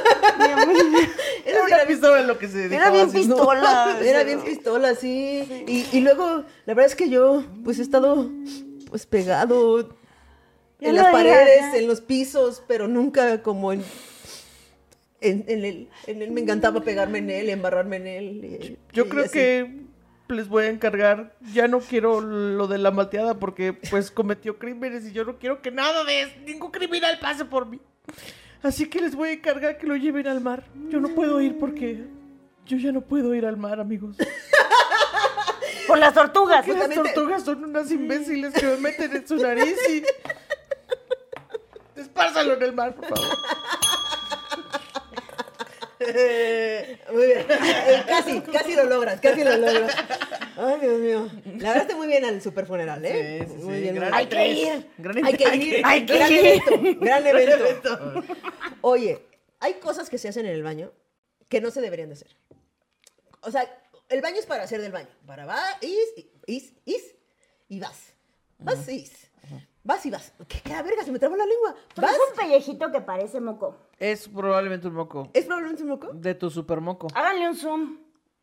Era una pistola en lo que se Era dejaba bien haciendo. pistola. Era bien pistola, sí. Y luego, la verdad es que yo, pues, he estado, pues, pegado Ya en lo las digas, paredes, ya. en los pisos, pero nunca como en él. Me encantaba pegarme en él, embarrarme en él. Yo y creo así. que les voy a encargar, ya no quiero lo de la malteada porque pues cometió crímenes y yo no quiero que nada de ningún criminal pase por mí. Así que les voy a encargar que lo lleven al mar. Yo no puedo ir porque yo ya no puedo ir al mar, amigos. Por las tortugas. Porque las tortugas son unas imbéciles que me meten en su nariz y... Espárzalo en el mar, por favor. Muy bien. Casi lo logras, Ay, Dios mío. La verdad está muy bien al super funeral, ¿eh? Sí, muy bien. gran Hay que actriz. ir. Hay que ir. Hay que Gran ir. evento. Gran evento. Oye, hay cosas que se hacen en el baño que no se deberían de hacer. O sea, el baño es para hacer del baño. Para vas, y vas. Vas, Vas y vas. ¿Qué verga? Se me trabó la lengua. Pues Vas. es un pellejito que parece moco. Es probablemente un moco. ¿Es probablemente un moco? De tu super moco. Háganle un zoom.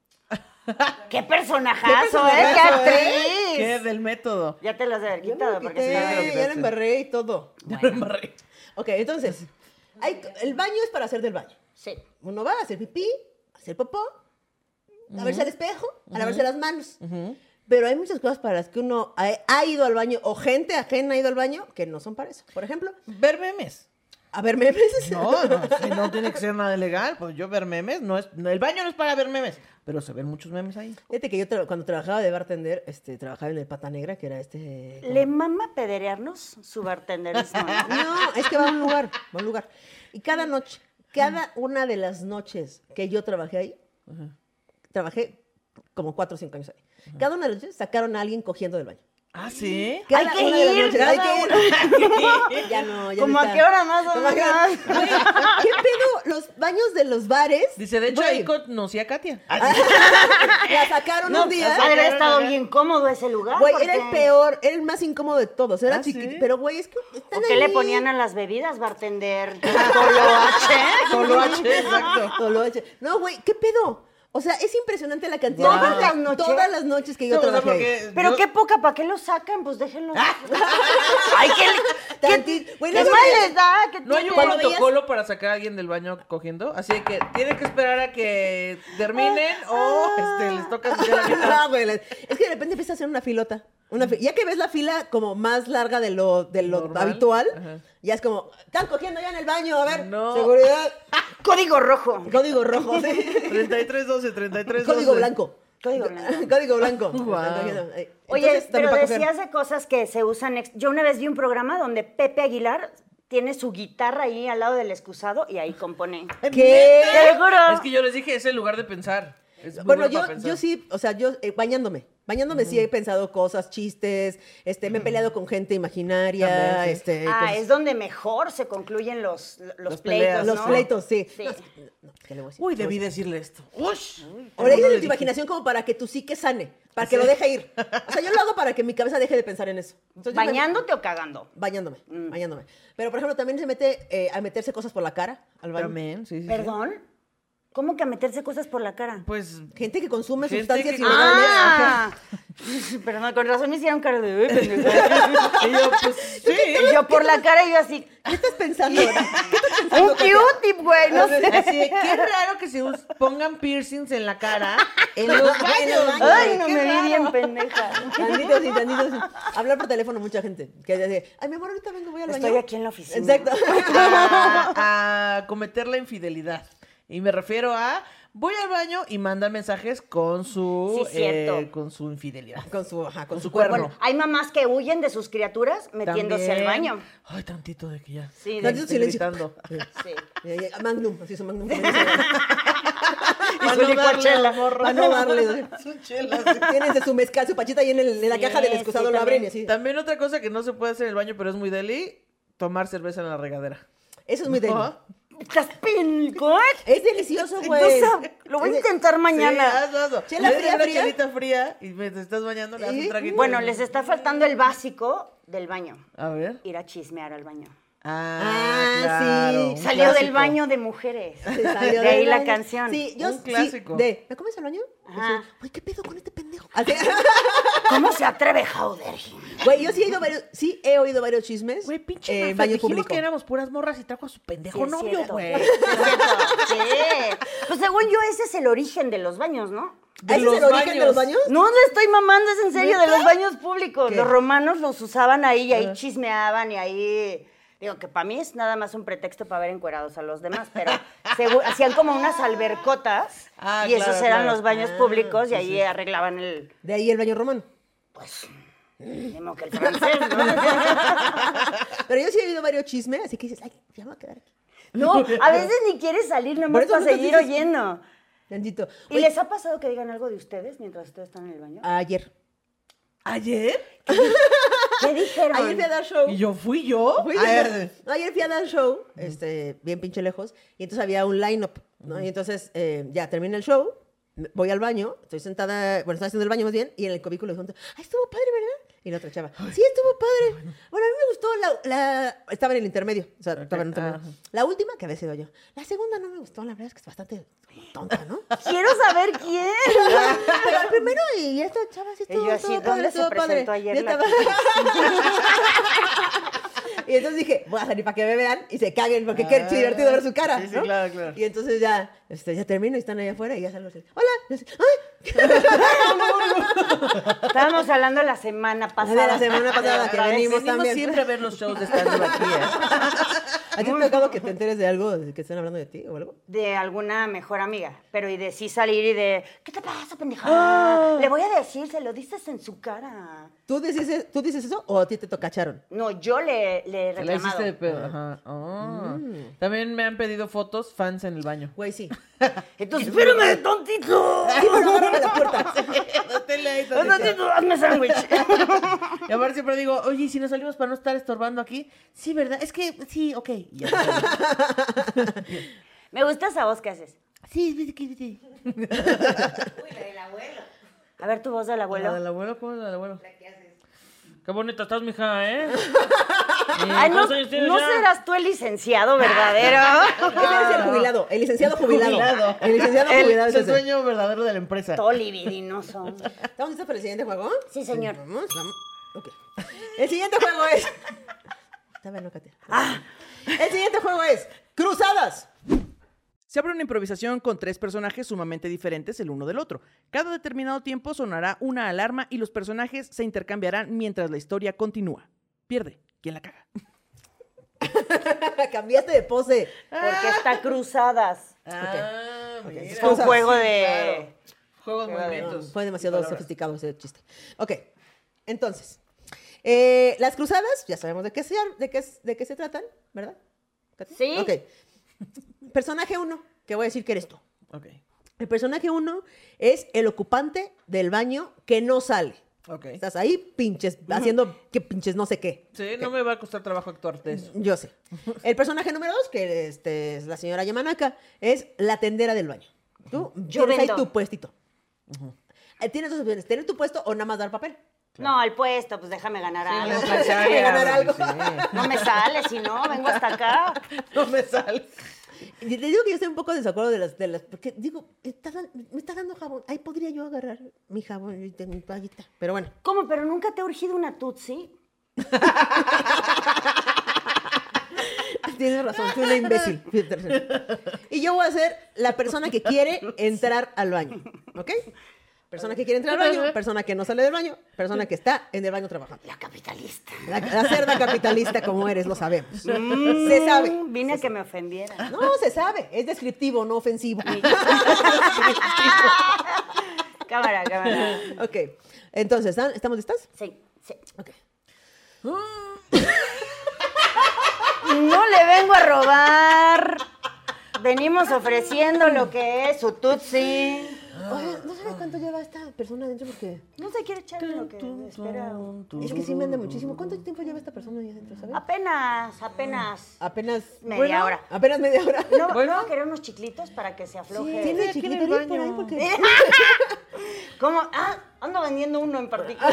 ¡Qué personajazo, Qué ¡Qué personajazo, actriz! ¿Qué del método? Ya te las he Ya me quitado lo porque quité, si no te lo ya quitaste. lo embarré y todo. Ya lo embarré. Ok, entonces, el baño es para hacer del baño. Sí. Uno va a hacer pipí, a hacer popó, a verse al espejo, a lavarse las manos. Pero hay muchas cosas para las que uno ha ido al baño o gente ajena ha ido al baño que no son para eso. Por ejemplo, Ver memes. a ver memes. No, si no tiene que ser nada ilegal. Pues yo ver memes, el baño no es para ver memes. Pero se ven muchos memes ahí. Fíjate que yo cuando trabajaba de bartender, trabajaba en el Pata Negra, que era ¿Le mama pederearnos su bartenderismo? ¿no? No, es que va a un lugar. Y cada noche, cada una de las noches que yo trabajé ahí, trabajé como 4 o 5 años ahí. Cada una de las noches sacaron a alguien cogiendo del baño. ¿Ah, sí? Cada Hay que una de las ir, noches, cada hay que ir. Ya no, ya ¿Como no a está. qué hora más o ¿Cómo a qué hora? menos? Güey, ¿qué pedo? Los baños de los bares. Dice, de hecho, güey, ahí conocí a Katia. la sacaron un día. Ha de haber estado bien cómodo ese lugar. Güey, porque- era el peor, era el más incómodo de todos. Era ¿Ah, sí? chiquito. Pero, güey, es que están ¿O qué le ahí. ponían a las bebidas, bartender? ¿Toloache? Toloache, exacto. Toloache. No, güey, ¿qué pedo? O sea, es impresionante la cantidad de ¿Todas gente- las noches? Todas las noches que yo No, o sea, trabajé ahí. porque Pero yo- qué poca, ¿para qué lo sacan? Pues déjenlo. Ay, Güey, ¿qué no, mal porque- les da? ¿Qué ¿No hay un tiene? protocolo para sacar a alguien del baño cogiendo? Así que tienen que esperar a que terminen o les toca hacer la mitad. No, güey, es que de repente empieza a hacer una filota. Ya que ves la fila como más larga de lo Normal. habitual, Ajá. ya es como, están cogiendo ya en el baño, a ver, No. seguridad, Código rojo. código rojo, sí. 3312, 3312. Código blanco. Código blanco. Código blanco. Guau. Oye, Entonces, también pero para coger. decías de cosas que se usan. Yo una vez vi un programa donde Pepe Aguilar tiene su guitarra ahí al lado del excusado y ahí compone. ¿Qué? Te lo juro. Es que yo les dije, es el lugar de pensar. Es muy Bueno, para pensar. yo sí, o sea, yo bañándome sí he pensado cosas, chistes, me he peleado con gente imaginaria, También, sí. cosas- Es donde mejor se concluyen los Las pleitos, peleas. ¿no? los pleitos, sí. Sí. No, ¿qué le voy a decir? Uy, debí decirle esto. Ush. Ahora No hice le tu dije. imaginación como para que tu psique sane, para que lo deje ir. O sea, yo lo hago para que mi cabeza deje de pensar en eso. Entonces, yo me- ¿Bañándote o cagando? Bañándome. Pero, por ejemplo, también se mete a meterse cosas por la cara al baño. También, sí, sí. ¿Perdón? ¿Cómo que a meterse cosas por la cara? Pues Gente que consume Gente sustancias que- ilegales. ¡Ah! Perdón, con razón me hicieron cara de... "Uy, pendeja". y yo, pues sí. Y yo por la cara y yo así... ¿Qué estás pensando ahora? Un Q-tip, güey, no sé. Así de, qué raro que se pongan piercings en la cara en los baños. Ay, no qué me vi raro. bien pendeja. Tantito, sí, tantito, sí. Hablar por teléfono mucha gente. Que dice, ay, mi amor, ahorita vengo, voy al baño. Estoy aquí en la oficina. Exacto. A cometer la infidelidad. Y me refiero a voy al baño y manda mensajes con su Sí, cierto. con su infidelidad. Con su, ajá, con Con su su cuerpo. cuerno. Hay mamás que huyen de sus criaturas metiéndose También. al baño. Ay, tantito de que ya. Sí, Tantito estoy silencio. gritando. sí. Magnum, así es Magnum. Para su no darle licuachela. al morro. Para no darle. Su chela, sí. Tienen su mezcal, su pachita ahí en la Sí, caja del excusado, sí, lo abren también. y así. También otra cosa que no se puede hacer en el baño, pero es muy deli, tomar cerveza en la regadera. Eso es muy deli. Ajá. ¿Estás pinco? Es delicioso, güey. No sabe. Lo voy a intentar mañana. Sí, hazlo. Chela Le fría, das una fría. chelita fría y me te estás bañando, le das ¿Sí? un traguito. Bueno, les está faltando el básico del baño. A ver. Ir a chismear al baño. Claro, sí. un Salió del clásico. baño de mujeres. Se salió De ahí del la baño. canción. Sí, yo Un clásico. Sí, ¿me comes al baño? Ajá. Así, güey, ¿qué pedo con este pendejo? Así- ¿Cómo se atreve Howder? Güey, yo sí he oído varios chismes. Güey, pinche en Mafer, baño dijimos público. que éramos puras morras y trajo a su pendejo novio, güey. Sí, es cierto. Sí. Pues según yo, ese es el origen de los baños, ¿no? De ¿Ese es los el origen de baños. los baños? No le estoy mamando, es en serio, de los baños públicos. ¿Qué? Los romanos los usaban ahí y ahí chismeaban y ahí... Digo, que para mí es nada más un pretexto para ver encuerados a los demás, pero hacían como unas albercotas Ah, y esos claro, eran claro. los baños públicos y ahí arreglaban el... De ahí el baño romano. Dimo que el francés, ¿no? Pero yo sí he oído varios chismes, así que dices, ay, ya me voy a quedar aquí. No, a veces ni quieres salir Por nomás eso para nunca seguir dices- oyendo. Tantito. ¿Y Güey, les ha pasado que digan algo de ustedes mientras ustedes están en el baño? ayer. ¿Ayer? ¿Qué dijeron? Ayer fui a dar show. ¿Y yo fui yo? Fui yo. No, ayer fui a dar show, bien pinche lejos, y entonces había un line-up, ¿no? Y entonces ya termina el show, voy al baño, estoy sentada, bueno, estaba haciendo el baño más bien, y en el cubículo le pregunto, ay, estuvo padre, ¿verdad? Y la otra chava, sí, estuvo padre. Bueno, a mí me gustó estaba en el intermedio, o sea, estaba en el intermedio. Ajá. La última, que había sido yo. La segunda no me gustó, la verdad es que es bastante tonta, ¿no? Quiero saber quién. Pero el primero y esta chava sí Y estuvo, yo así, estuvo ¿dónde padre, se estuvo padre. presentó ayer Y la estaba- Y entonces dije, voy a salir para que me vean y se caguen, porque qué divertido ver su cara, sí, sí, ¿no? claro, claro. Y entonces ya termino y están allá afuera y ya salgo así, hola, y así, ¡ay! Estábamos hablando la semana pasada. De la semana pasada que venimos también. siempre a ver los shows de stand-up aquí, ¿A ti te ha tocado que te enteres de algo, de que estén hablando de ti o algo? De alguna mejor amiga, pero y de sí salir y de, ¿qué te pasa, pendeja? Le voy a decir, se lo dices en su cara. ¿Tú dices eso o a ti te tocacharon? No, yo le he La reclamado. hiciste de pedo. Ajá. Ah. También me han pedido fotos fans en el baño. Güey, sí. Entonces, espérame, tontito. Sí, pero agárrame la puerta. Tontito, hazme sándwich. Y aparte siempre digo, oye, ¿y si nos salimos para no estar estorbando aquí? Sí, ¿verdad? Es que, sí, ok. Y ya. Me gusta esa voz que haces. Sí, sí. A ver tu voz del abuelo. ¿La del abuelo? ¿Cómo es la del abuelo? Qué bonita estás, mija, ¿eh? Ay, no, ¿Cuántos años tienes no ya? serás tú el licenciado verdadero. Ese es el jubilado, el licenciado jubilado. El licenciado El, jubilado es el ese. sueño verdadero de la empresa. Todo libidinoso. ¿Estamos listos para el siguiente juego? Sí, señor. Vamos. Ok. El siguiente juego es... Está bien, no, Katia. El siguiente juego es Cruzadas. Se abre una improvisación con 3 personajes sumamente diferentes el uno del otro. Cada determinado tiempo sonará una alarma y los personajes se intercambiarán mientras la historia continúa. Pierde quien la caga. Cambiaste de pose. Porque está cruzadas. Mira. Es un juego de... Juegos de movimientos. Fue demasiado sofisticado ese chiste. Ok. Entonces, las cruzadas, ya sabemos de qué se tratan, ¿verdad? Katy? Sí. Ok. Personaje 1, que voy a decir que eres tú. Ok. El personaje 1 es el ocupante del baño que no sale. Ok. Estás ahí, pinches, haciendo que pinches no sé qué. Sí, no me va a costar trabajo actuar de eso. Yo sé. El personaje número 2, que es la señora Yamanaka, es la tendera del baño. Tú Yo tienes ahí vendo. tu puestito. Tienes dos opciones, tener tu puesto o nada más dar papel. No, el puesto, pues déjame ganar algo. Déjame ganar algo. No me sale, si no, vengo hasta acá. No me sale. Y te digo que yo estoy un poco en desacuerdo de las porque digo, me está dando jabón. Ahí podría yo agarrar mi jabón y tengo mi toallita. Pero bueno. ¿Cómo? ¿Pero nunca te ha urgido una tutsi? Tienes razón, soy una imbécil. Y yo voy a ser la persona que quiere entrar al baño, ¿ok? Persona que quiere entrar al baño, persona que no sale del baño, persona que está en el baño trabajando. La capitalista. La cerda capitalista como eres, lo sabemos. Se sabe. Vine a que me ofendiera. No, se sabe. Es descriptivo, no ofensivo. Cámara. Ok. Entonces, ¿estamos listas? Sí. Ok. No le vengo a robar. Venimos ofreciendo lo que es su tutsi. Oye, ¿no sabes cuánto lleva esta persona adentro? Porque No se quiere echar en lo que espera. es que sí me anda muchísimo. ¿Cuánto tiempo lleva esta persona ahí adentro, sabes? Apenas Apenas media hora. Apenas media hora. No, Bueno. ¿no querer unos chiclitos para que se afloje? Tiene aquí en el chiquitito por ahí baño. porque... ¿Cómo? Ando vendiendo uno en particular.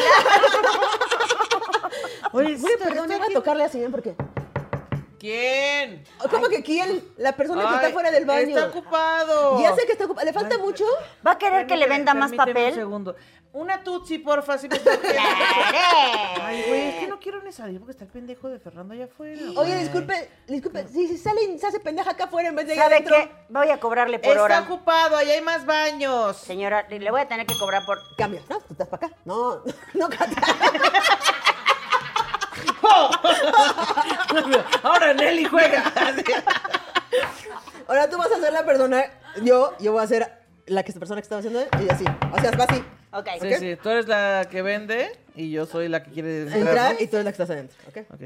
Oye, Bueno, perdón, voy a tocarle a señor porque... ¿Quién? ¿Cómo que quién? La persona que está Ay, fuera del baño. Está ocupado. Ya sé que está ocupado. ¿Le falta mucho? ¿Va a querer que le venda más Permíteme un papel? segundo. Una tutsi, porfa, si me está Ay, ¡Claro! güey, es que no quiero ni salir porque está el pendejo de Fernando allá afuera. Oye, disculpe. Si sale y se hace pendeja acá afuera en vez de allá ¿Sabe adentro. qué? Voy a cobrarle por Está hora. ocupado, allá hay más baños. Señora, le voy a tener que cobrar por... Cambia. No, tú estás para acá. No, Cata. Ahora Nelly juega. Ahora tú vas a ser la persona. Yo voy a ser la persona que estaba haciendo y así. O sea, va así. Ok. Sí, sí, tú eres la que vende y yo soy la que quiere Entrar ¿no? y tú eres la que estás adentro. ¿Ok? Ok.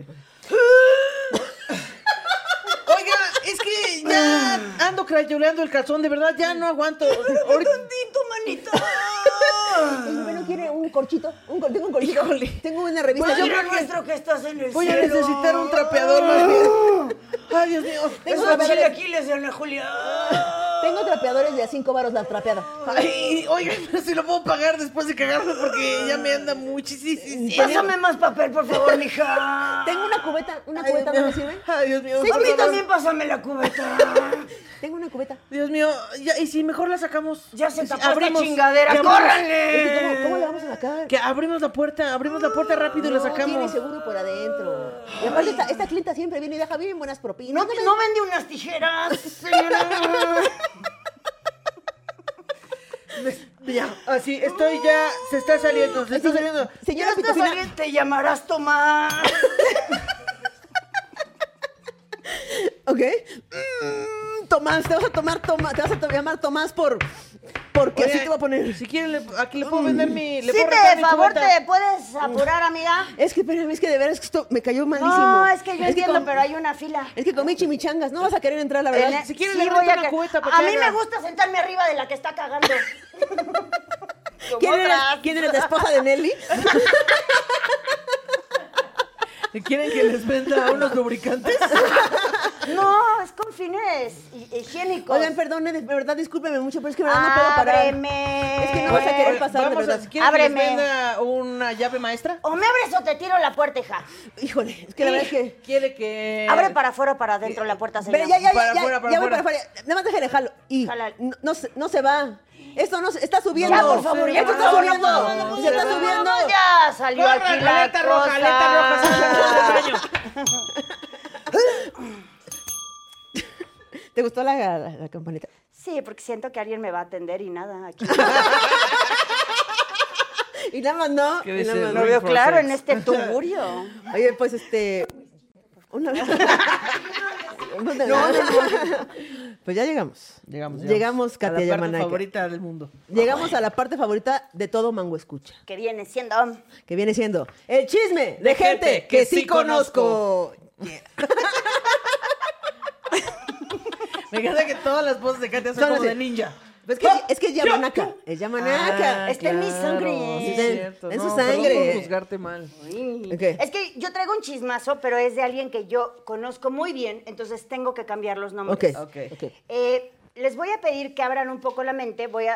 Oiga, es que ya ando crayoleando el calzón, de verdad, ya no aguanto. Tantito, manito. ¿No quiere un corchito? Tengo un corchito. Tengo una revista. Padre Yo creo que nuestro que estás en el Voy a cielo. necesitar un trapeador más bien. Ay, Dios mío. Tengo Esos trapeadores. chilaquiles de Ana Julia. Tengo trapeadores de a 5 varos la trapeada. Ay, oiga, pero si lo puedo pagar después de cagarme porque ya me anda muchísimo. Pásame más papel, por favor, mija. Tengo una cubeta ¿no me sirve? Ay, Dios mío. Sí, A por mí favor. también pásame la cubeta. Tengo una cubeta. Dios mío, ya, y si mejor la sacamos. Ya se Si tapó esta abrimos- chingadera. que abrimos- ¡Córranle! ¿Cómo le vamos a sacar? Que abrimos la puerta rápido y la No, tiene sacamos. seguro por adentro. Y aparte esta clienta siempre viene y deja bien buenas propinas. ¿No vende unas tijeras, señora? Ya, así, estoy ya, se está saliendo. Señora Ya estás Pitufina, saliendo, te llamarás Tomás. ¿ok? Tomás, te vas a llamar Tomás porque Oye, así te voy a poner. Si quieren, aquí le puedo vender mi. Le Sí, puedo rentar de mi favor, cubeta. ¿te puedes apurar, amiga? Es que, espérame, es que de veras que esto me cayó malísimo. No, es que yo entiendo, com- pero hay una fila. Es que comí chimichangas, no vas a querer entrar, la verdad. Si quieren, Sí, le voy rento a una que- cubeta para A que mí me haga. gusta sentarme arriba de la que está cagando. ¿Quién eres? ¿La esposa de Nelly? ¿Quieren que les venda unos lubricantes? No, es con fines higiénicos. Oigan, perdón, de verdad, discúlpeme mucho, pero es que de verdad no puedo parar. Ábreme. Es que no vas a querer pasar, de Vamos verdad. si quieren que les Ábreme. venda una llave maestra. O me abres o te tiro la puerta, hija. Híjole, es que la verdad es que... Quiere que. Abre para afuera o para adentro la puerta, señor. Pero ya Para voy afuera, para para afuera. afuera. Nada más déjale jalo. Y Jala. no se va. Esto no se está subiendo. Ya, por favor, ya, Esto por está favor, subiendo. no, Se está subiendo. Ya salió Corra, aquí la alerta roja, cosa. alerta roja, señor del baño. ¿Te gustó la campanita? Sí, porque siento que alguien me va a atender y nada. Aquí. Y nada más no. ¿Qué Y nada dice? más Lo no. veo for claro sex. en este tugurio. Oye, pues una vez. Pues ya llegamos. Llegamos, Katia a la parte Yamanaka. favorita del mundo. Llegamos a la parte favorita de todo Mango Escucha, Que viene siendo... que viene siendo el chisme de gente que sí conozco. Me encanta que todas las voces de Katia son Son como así. de ninja. Pues es que es Yamanaka. Es Yamanaka. Está en mi sangre. Sí, Está es en- cierto. en su No, perdón sangre. por juzgarte mal. Ok. Es que yo traigo un chismazo, pero es de alguien que yo conozco muy bien, entonces tengo que cambiar los nombres. Ok. Ok. Ok. Les voy a pedir que abran un poco la mente. Voy a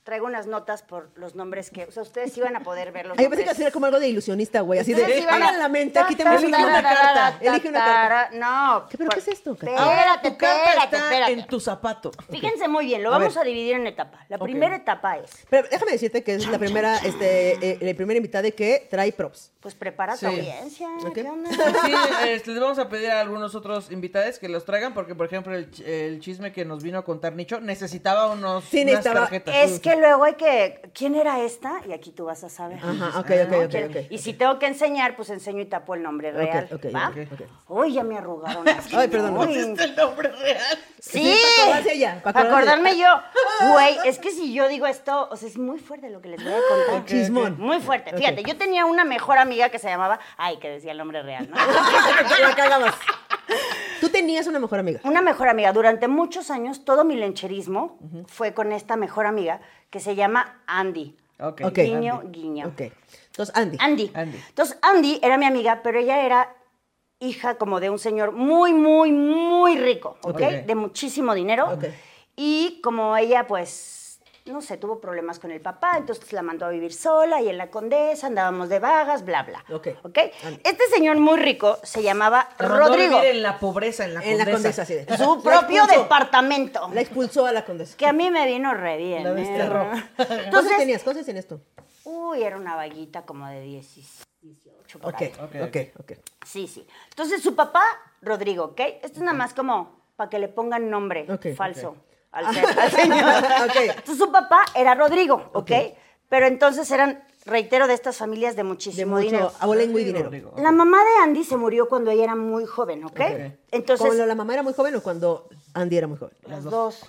traigo unas notas por los nombres que... O sea, ustedes iban a poder ver los Ay, yo pensé nombres. que era como algo de ilusionista, güey. Así de, Ustedes iban hagan la mente, aquí tenemos una carta. Elige una carta. No. ¿Pero qué es esto, Katy? Espérate, Tu carta está espérate. en tu zapato. Fíjense muy bien, lo A vamos ver. a dividir en etapas. La primera etapa es, Pero déjame decirte que es la primera invitada que trae props. pues prepara tu Sí. audiencia. Ok. ¿Qué onda? Sí, les vamos a pedir a algunos otros invitados que los traigan porque, por ejemplo, el chisme que nos vino a contar Nicho necesitaba unas necesitaba- tarjetas. Es que luego hay que... ¿Quién era esta? Y aquí tú vas a saber. Ajá, ok. Y si tengo que enseñar, pues enseño y tapo el nombre real. Ok, ¿va? ok. Uy, ya me arrugaron las Ay, perdón. Uy. ¿Es el nombre real? Sí, para acordarse ella, para para acordarse. acordarme yo. Güey, es que si yo digo esto, o sea, es muy fuerte lo que les voy a contar. Chismón. Muy fuerte. Fíjate, yo tenía una mejor amiga que se llamaba, ay, que decía el nombre real, ¿no? La cagabas. Tú tenías una mejor amiga. Una mejor amiga. Durante muchos años, todo mi lencherismo fue con esta mejor amiga que se llama Andy. Ok. Ok. Guiño, guiño. Ok. Entonces, Andy. Andy. Andy. Entonces, Andy era mi amiga, pero ella era hija como de un señor muy, muy, muy rico, ¿ok? Ok. De muchísimo dinero. Ok. Y como ella, pues, no sé, tuvo problemas con el papá, entonces la mandó a vivir sola y en la Condesa andábamos de vagas, bla, bla. Ok. Este señor muy rico se llamaba Te mandó a Rodrigo. vivir en la pobreza, en la En la Condesa. Condesa, sí. Su La propio expulsó. departamento. La expulsó a la Condesa. Que a mí me vino re bien. La desterró. ¿Cuántos Entonces, tenías? ¿Cuántos tenías tú? uy, era una vaguita como de 18 por Ok, ahí. ok. Sí. Entonces, su papá, Rodrigo, ¿ok? Esto es nada más como para que le pongan nombre Ok, falso al señor. Ok. Entonces, su papá era Rodrigo, ¿ok? Pero entonces eran, reitero, de estas familias de De muchísimo dinero. mucho abolengo y dinero. Rodrigo. La mamá de Andy se murió cuando ella era muy joven, ¿ok? Ok. Entonces, ¿Cuando la mamá era muy joven o cuando Andy era muy joven? las dos.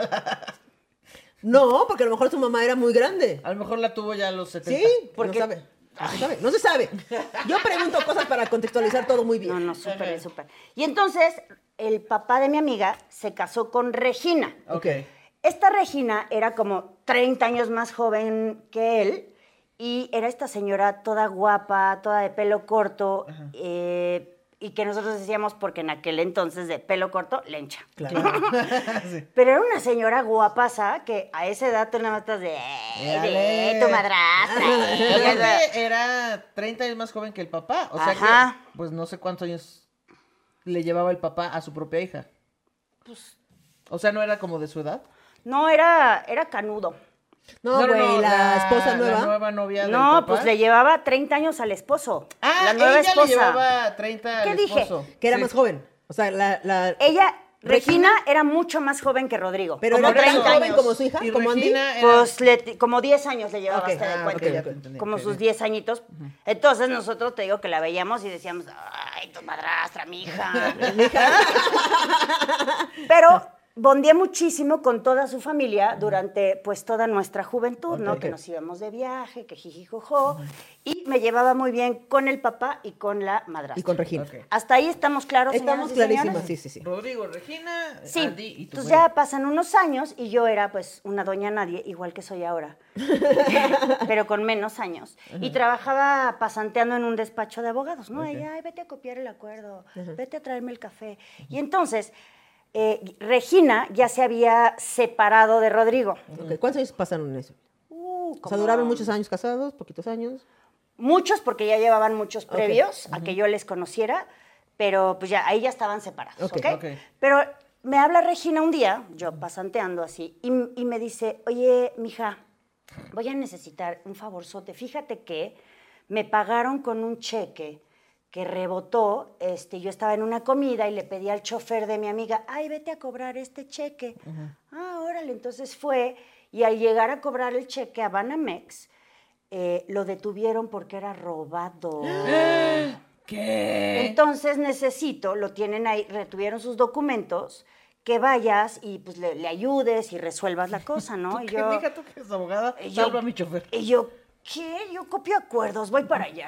No, porque a lo mejor su mamá era muy grande. A lo mejor la tuvo ya a los 70. Sí, Porque- no sabe. No se sabe. Yo pregunto cosas para contextualizar todo muy bien. No, súper bien, súper. Y entonces, el papá de mi amiga se casó con Regina. Ok. Esta Regina era como 30 años más joven que él y era esta señora toda guapa, toda de pelo corto y que nosotros decíamos, porque en aquel entonces de pelo corto, lencha. Claro. Pero era una señora guapaza que a esa edad tú nada más estás de Dale. tu madrastra. Aparte, era 30 años más joven que el papá. O sea Ajá. que, pues no sé cuántos años le llevaba el papá a su propia hija. O sea, ¿no era como de su edad? No, era canudo. No, güey, la esposa nueva. La nueva novia del No, papá. pues le llevaba 30 años al esposo. Ah, la nueva ella esposa. le llevaba 30 al ¿Qué dije? esposo. Que era Sí. más joven. O sea, Ella, Regina, era mucho más joven que Rodrigo. Pero como era tan 30 joven años. como su hija, Y como Andy. Regina era... Pues como 10 años le llevaba Ok, hasta de ah, cuenta. ok, ya te entendí. Como Ok, sus ok. 10 añitos. Entonces nosotros te digo que la veíamos y decíamos, ay, tu madrastra, mi hija. Pero bondeé muchísimo con toda su familia durante pues toda nuestra juventud, ¿no? Ok. Que nos íbamos de viaje, que jijijojo. Y me llevaba muy bien con el papá y con la madrastra. Y con Regina. Ok. Hasta ahí estamos claros, Estamos señoras y clarísimas, señores? sí. Rodrigo, Regina, Sí, Andy y tu entonces güey. ya pasan unos años y yo era pues una doña nadie, igual que soy ahora, pero con menos años. Y trabajaba pasanteando en un despacho de abogados, ¿no? Ella, ay, vete a copiar el acuerdo, vete a traerme el café. Y entonces, Regina ya se había separado de Rodrigo. Ok, ¿cuántos años pasaron en eso? O sea, Como duraron muchos años casados, poquitos años. Muchos, porque ya llevaban muchos Ok. previos a que yo les conociera, pero pues ya, ahí ya estaban separados, Ok, ¿ok? ok. Pero me habla Regina un día, yo pasanteando así, y me dice, oye, mija, voy a necesitar un favorzote. Fíjate que me pagaron con un cheque que rebotó, yo estaba en una comida y le pedí al chofer de mi amiga, ay, vete a cobrar este cheque. Ah, órale, entonces fue, y al llegar a cobrar el cheque a Banamex, lo detuvieron porque era robado. ¿Qué? Entonces lo tienen ahí, retuvieron sus documentos, que vayas y pues le ayudes y resuelvas la cosa, ¿no? Y ¿Qué, mija, tú que eres abogada? y yo- Salva a mi chofer. Y yo, ¿qué? Yo copio acuerdos, voy para allá.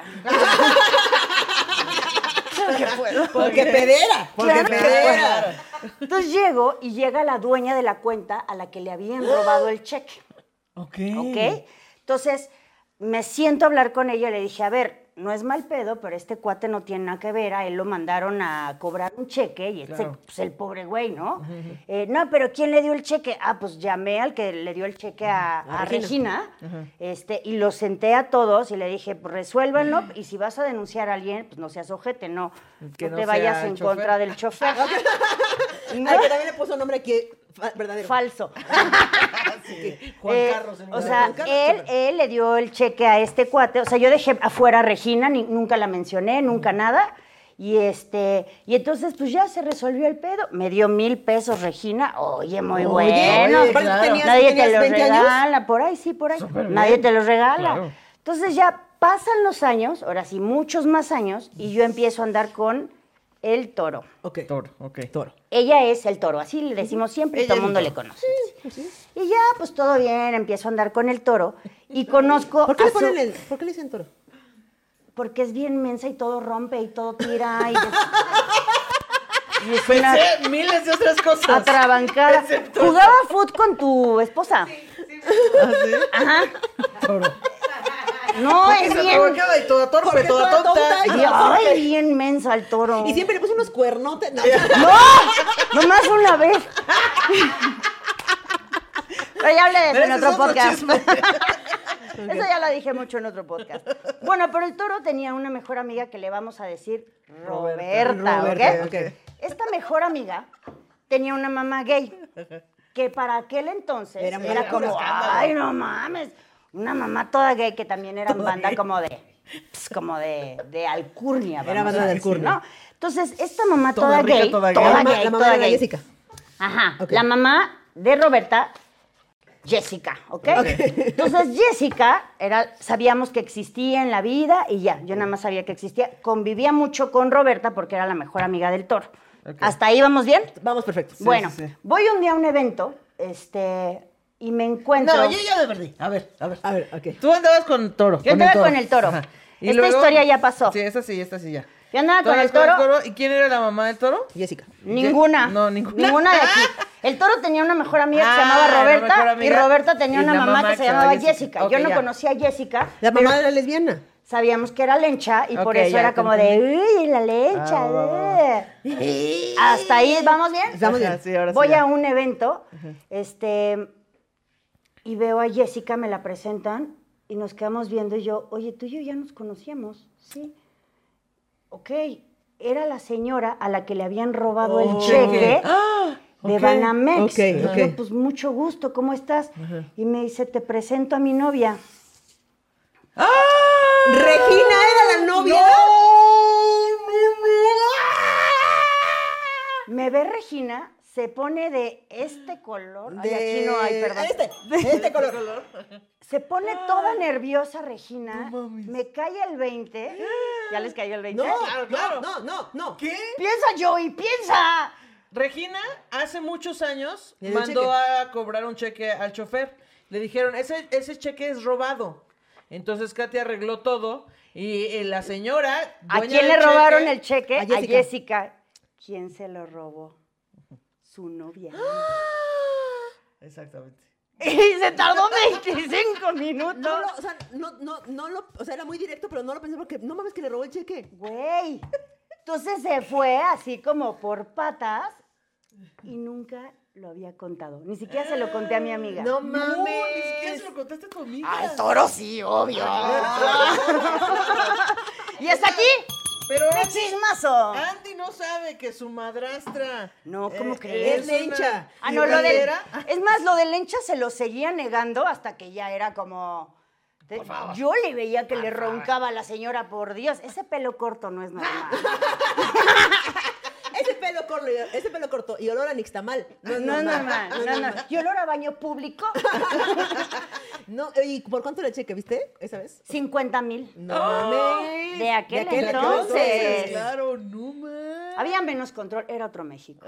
Claro que puedo. Porque pedera. Porque Claro que pedera. puedo. Entonces llego y llega la dueña de la cuenta a la que le habían robado el cheque. Ok. ¿Ok? Entonces me siento a hablar con ella y le dije, a ver, no es mal pedo, pero este cuate no tiene nada que ver, a él lo mandaron a cobrar un cheque y Claro. pues el pobre güey, ¿no? No, pero ¿quién le dio el cheque? Pues llamé al que le dio el cheque a Regina, y los senté a todos y le dije, pues resuélvanlo, y si vas a denunciar a alguien, pues no seas ojete, no Que te no vayas sea en chofer. contra del chofer. ¿No? Al que también le puso nombre aquí, verdadero. Falso. Juan Carlos. O sea, él le dio el cheque a este cuate. O sea, yo dejé afuera a Regina, nunca la mencioné, nunca nada. Y entonces, pues ya se resolvió el pedo. Me dio 1,000 pesos Regina. Oye, muy bueno. oye, claro. Nadie te ¿tenías los 20 años? regala. Por ahí, sí, por ahí. Súper Nadie bien. te los regala. Claro. Entonces ya pasan los años, ahora sí, muchos más años, y yo empiezo a andar con el Toro. Ok. Toro, ok. Toro. Ella es el Toro, así le decimos siempre y Ella todo el es mundo el le Toro. conoce. Y ya, pues todo bien, empiezo a andar con el Toro y conozco ¿Por qué a le ponen su- ¿Por qué le dicen toro? Porque es bien mensa y todo rompe y todo tira y es una Pensé miles de otras cosas. atrabancada. Excepto ¿Jugaba fut con tu esposa? ¿Ah, sí? Ajá. Toro. No, es Se bien... provocaba y toda torpe, Porque toda toda tonta. tonta. Ay, bien mensa el Toro. Y siempre le puso unos cuernotes. No, ¡No! Nomás una vez. Pero ya hablé de eso Pero en ese otro es otro podcast. chisme. Eso ya lo dije mucho en otro podcast. Bueno, pero el Toro tenía una mejor amiga que le vamos a decir Roberta, Roberta, ¿ok? ok. Esta mejor amiga tenía una mamá gay, que para aquel entonces Era era, muy- como, un escándalo. ay, no mames, una mamá toda gay, que también era banda como de alcurnia. Era vamos banda a de decir, alcurnia. ¿no? Entonces, esta mamá Toda toda, rica, gay, toda gay. toda La mamá gay, la mamá toda de la gay. Jessica. Ajá, Ok. la mamá de Roberta, Jessica, ¿ok? Entonces Jessica sabíamos que existía en la vida y ya, yo nada más sabía que existía. Convivía mucho con Roberta porque era la mejor amiga del Toro. Ok. ¿Hasta ahí vamos bien? Vamos, perfecto. Bueno, sí, sí. voy un día a un evento, y me encuentro... No, yo ya me perdí. A ver. A ver, ok. Tú andabas con Toro. Yo andaba con el Toro. Ajá. Esta historia ya pasó. Sí, esta sí ya. Yo andaba ¿Tú con el andabas Toro. ¿Y quién era la mamá del Toro? Jessica. Ninguna. No, ninguna. Ninguna de aquí. El Toro tenía una mejor amiga que se Ah, llamaba la Roberta mejor y amiga Roberta tenía y una la mamá que se llamaba Jessica. Ok, Yo no ya. conocía a Jessica. La pero mamá era lesbiana. sabíamos que era lencha y por Ok, eso ya era te como entendí. de, uy, la lencha. Ah, va. Hasta ahí, ¿vamos bien? Estamos Ajá, bien. sí, ahora sí Voy ya. a un evento, y veo a Jessica, me la presentan y nos quedamos viendo y yo, oye, tú y yo ya nos conocíamos, ¿sí? Ok, era la señora a la que le habían robado el cheque de ok, Banamex. ok, Y yo, ok. pues mucho gusto, ¿cómo estás? Y me dice, te presento a mi novia. Regina era la novia. Me ve Regina, se pone de este color. Ay, De... aquí no hay, perdón. Este color. Se pone toda nerviosa Regina, me cae el 20. ¿Ya les cayó el 20? No, Claro. no. ¿Qué? Piensa, Joey, piensa. Regina hace muchos años Le dio mandó cheque. a cobrar un cheque al chofer. Le dijeron, ese cheque es robado. Entonces Katy arregló todo y la señora... ¿A dueña quién del le robaron el cheque? A A Jessica. Jessica. ¿Quién se lo robó? Su novia. Exactamente. Y se tardó 25 minutos. No, o sea, o sea, era muy directo, pero no lo pensé porque no mames que le robó el cheque. Güey. Entonces se fue así como por patas y nunca lo había contado. Ni siquiera se lo conté a mi amiga. No No, mames. ni siquiera se lo contaste a tu amiga. Al Toro sí, obvio. Y hasta aquí, Pero ¡qué Andy, chismazo! Andy no sabe que su madrastra... No, ¿cómo Es crees? lencha. Ah, no, lo de... ¿Era? Es más, lo de lencha se lo seguía negando hasta que ya era como... Yo le veía que le roncaba a la señora, por Dios. Ese pelo corto no es normal. Ese pelo corto y olor a nixtamal. No es normal. No. ¿Y olor a baño público? No, ¿y por cuánto le cheque, viste? ¿Esa vez? 50,000. No mames. De aquel entonces. entonces. Claro, no más. Había menos control, era otro México.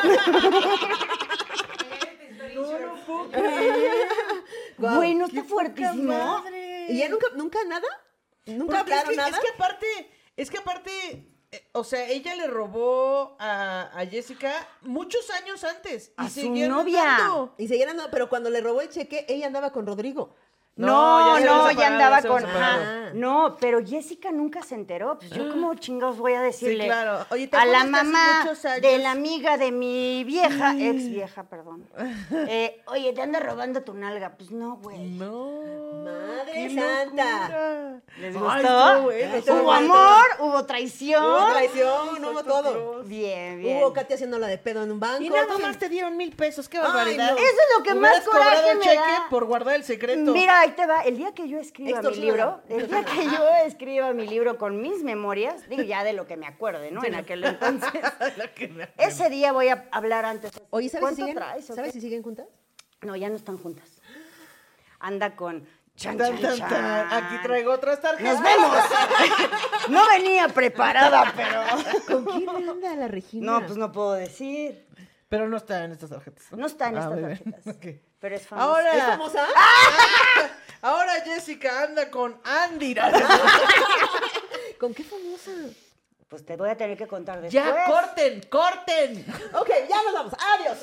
No lo puedo creer. Güey, ¿no ¡Qué está poca fuertísimo? madre! ¿Y ya nunca nada? ¿Nunca Porque hablaron nada? es que aparte, o sea, ella le robó a Jessica muchos años antes. A y su siguieron novia. andando. Y seguían andando, pero cuando le robó el cheque, ella andaba con Rodrigo. No, ya andaba con... separados. Ajá. No, pero Jessica nunca se enteró. Pues yo como chingados voy a decirle Sí, claro. Oye, ¿te a la acuerdas que hace mamá muchos años- de la amiga de mi vieja, ex vieja, perdón. Oye, te anda robando tu nalga. Pues no, güey. No. Madre qué santa. locura. ¿Les Ay, gustó? estuvo bueno, estuvo Hubo bueno. amor, hubo traición. Hubo traición, hubo todo. Bien, bien. Hubo Katy haciéndola de pedo en un banco. Y nada más te dieron 1,000 pesos, qué barbaridad. no. Eso es lo que más Hubieras cobrado coraje el me cheque da. por guardar el secreto. Mira, ahí te va. El día que yo escriba mi Extorsionada. libro, el día que yo escriba mi libro con mis memorias, digo ya de lo que me acuerde, ¿no? En aquel entonces. Ese día voy a hablar antes. Oye, ¿sabes si ¿Cuánto siguen? traes? o ¿Sabes qué? si siguen juntas? No, ya no están juntas. Anda con... Chan, Tan, chan, tan, tan. chan. Aquí traigo otras tarjetas. ¡Nos vemos! No venía preparada, pero... ¿Con quién anda la Regina? No, pues no puedo decir. Pero no está en estas tarjetas. No está en estas muy bien. tarjetas. Ok. Pero es famosa. Ahora, ¿Es famosa? ahora Jessica anda con Andy. ¿Con qué famosa? Pues te voy a tener que contar después. Ya, corten, corten. Ok, ya nos vamos. Adiós.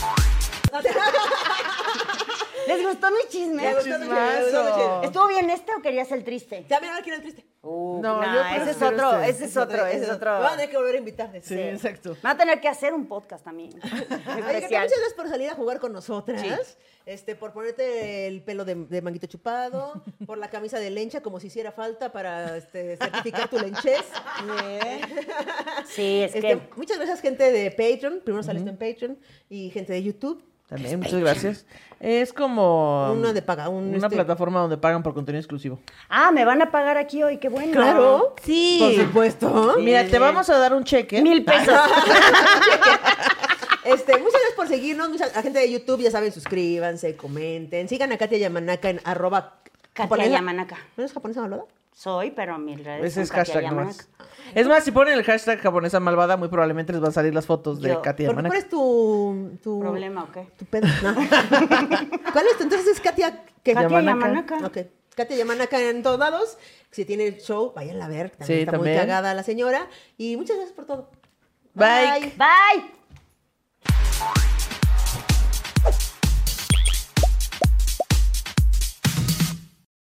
¿Les gustó mi chisme? Me gustó mi chismazo. chisme, me gustó mi chisme. ¿Estuvo bien este o querías el triste? Ya mira, quién era el triste. No, No, yo ese es prefiero otro, este. ese es otro, ese es otro. Me van a tener que volver a invitar. Sí, exacto. Me va a tener que hacer un podcast también. Oye, que muchas Especial. gracias por salir a jugar con nosotras. Sí. Por ponerte el pelo de manguito chupado, por la camisa de lencha, como si hiciera falta para certificar tu lenchez. Sí, es que... Muchas gracias, gente de Patreon. Primero saliste en Patreon. Y gente de YouTube. También, muchas gracias. Es como Una de paga. una plataforma donde pagan por contenido exclusivo. Ah, me van a pagar aquí hoy, qué bueno. Claro. Sí. Por supuesto. Mira, te vamos a dar un cheque. 1,000 pesos. Muchas gracias por seguirnos. A gente de YouTube, ya saben, suscríbanse, comenten. Sigan a Katia Yamanaka en @ Katia japonesa. Yamanaka. ¿No es japonesa malvada? Soy, pero mis redes Ese es son Katia hashtag nomás. Yamanaka. Es más, si ponen el hashtag japonesa malvada, muy probablemente les van a salir las fotos de Yo. Katia ¿Por qué? ¿Cuál Yamanaka. es tu ¿Problema o qué? tu pedo? No. ¿Cuál es tu? Entonces es Katia... ¿qué? Katia Yamanaka. Yamanaka. Ok. Katia Yamanaka en todos lados. Si tiene el show, váyanla a ver. También Sí, está también. muy cagada la señora. Y muchas gracias por todo. Bye. Bye.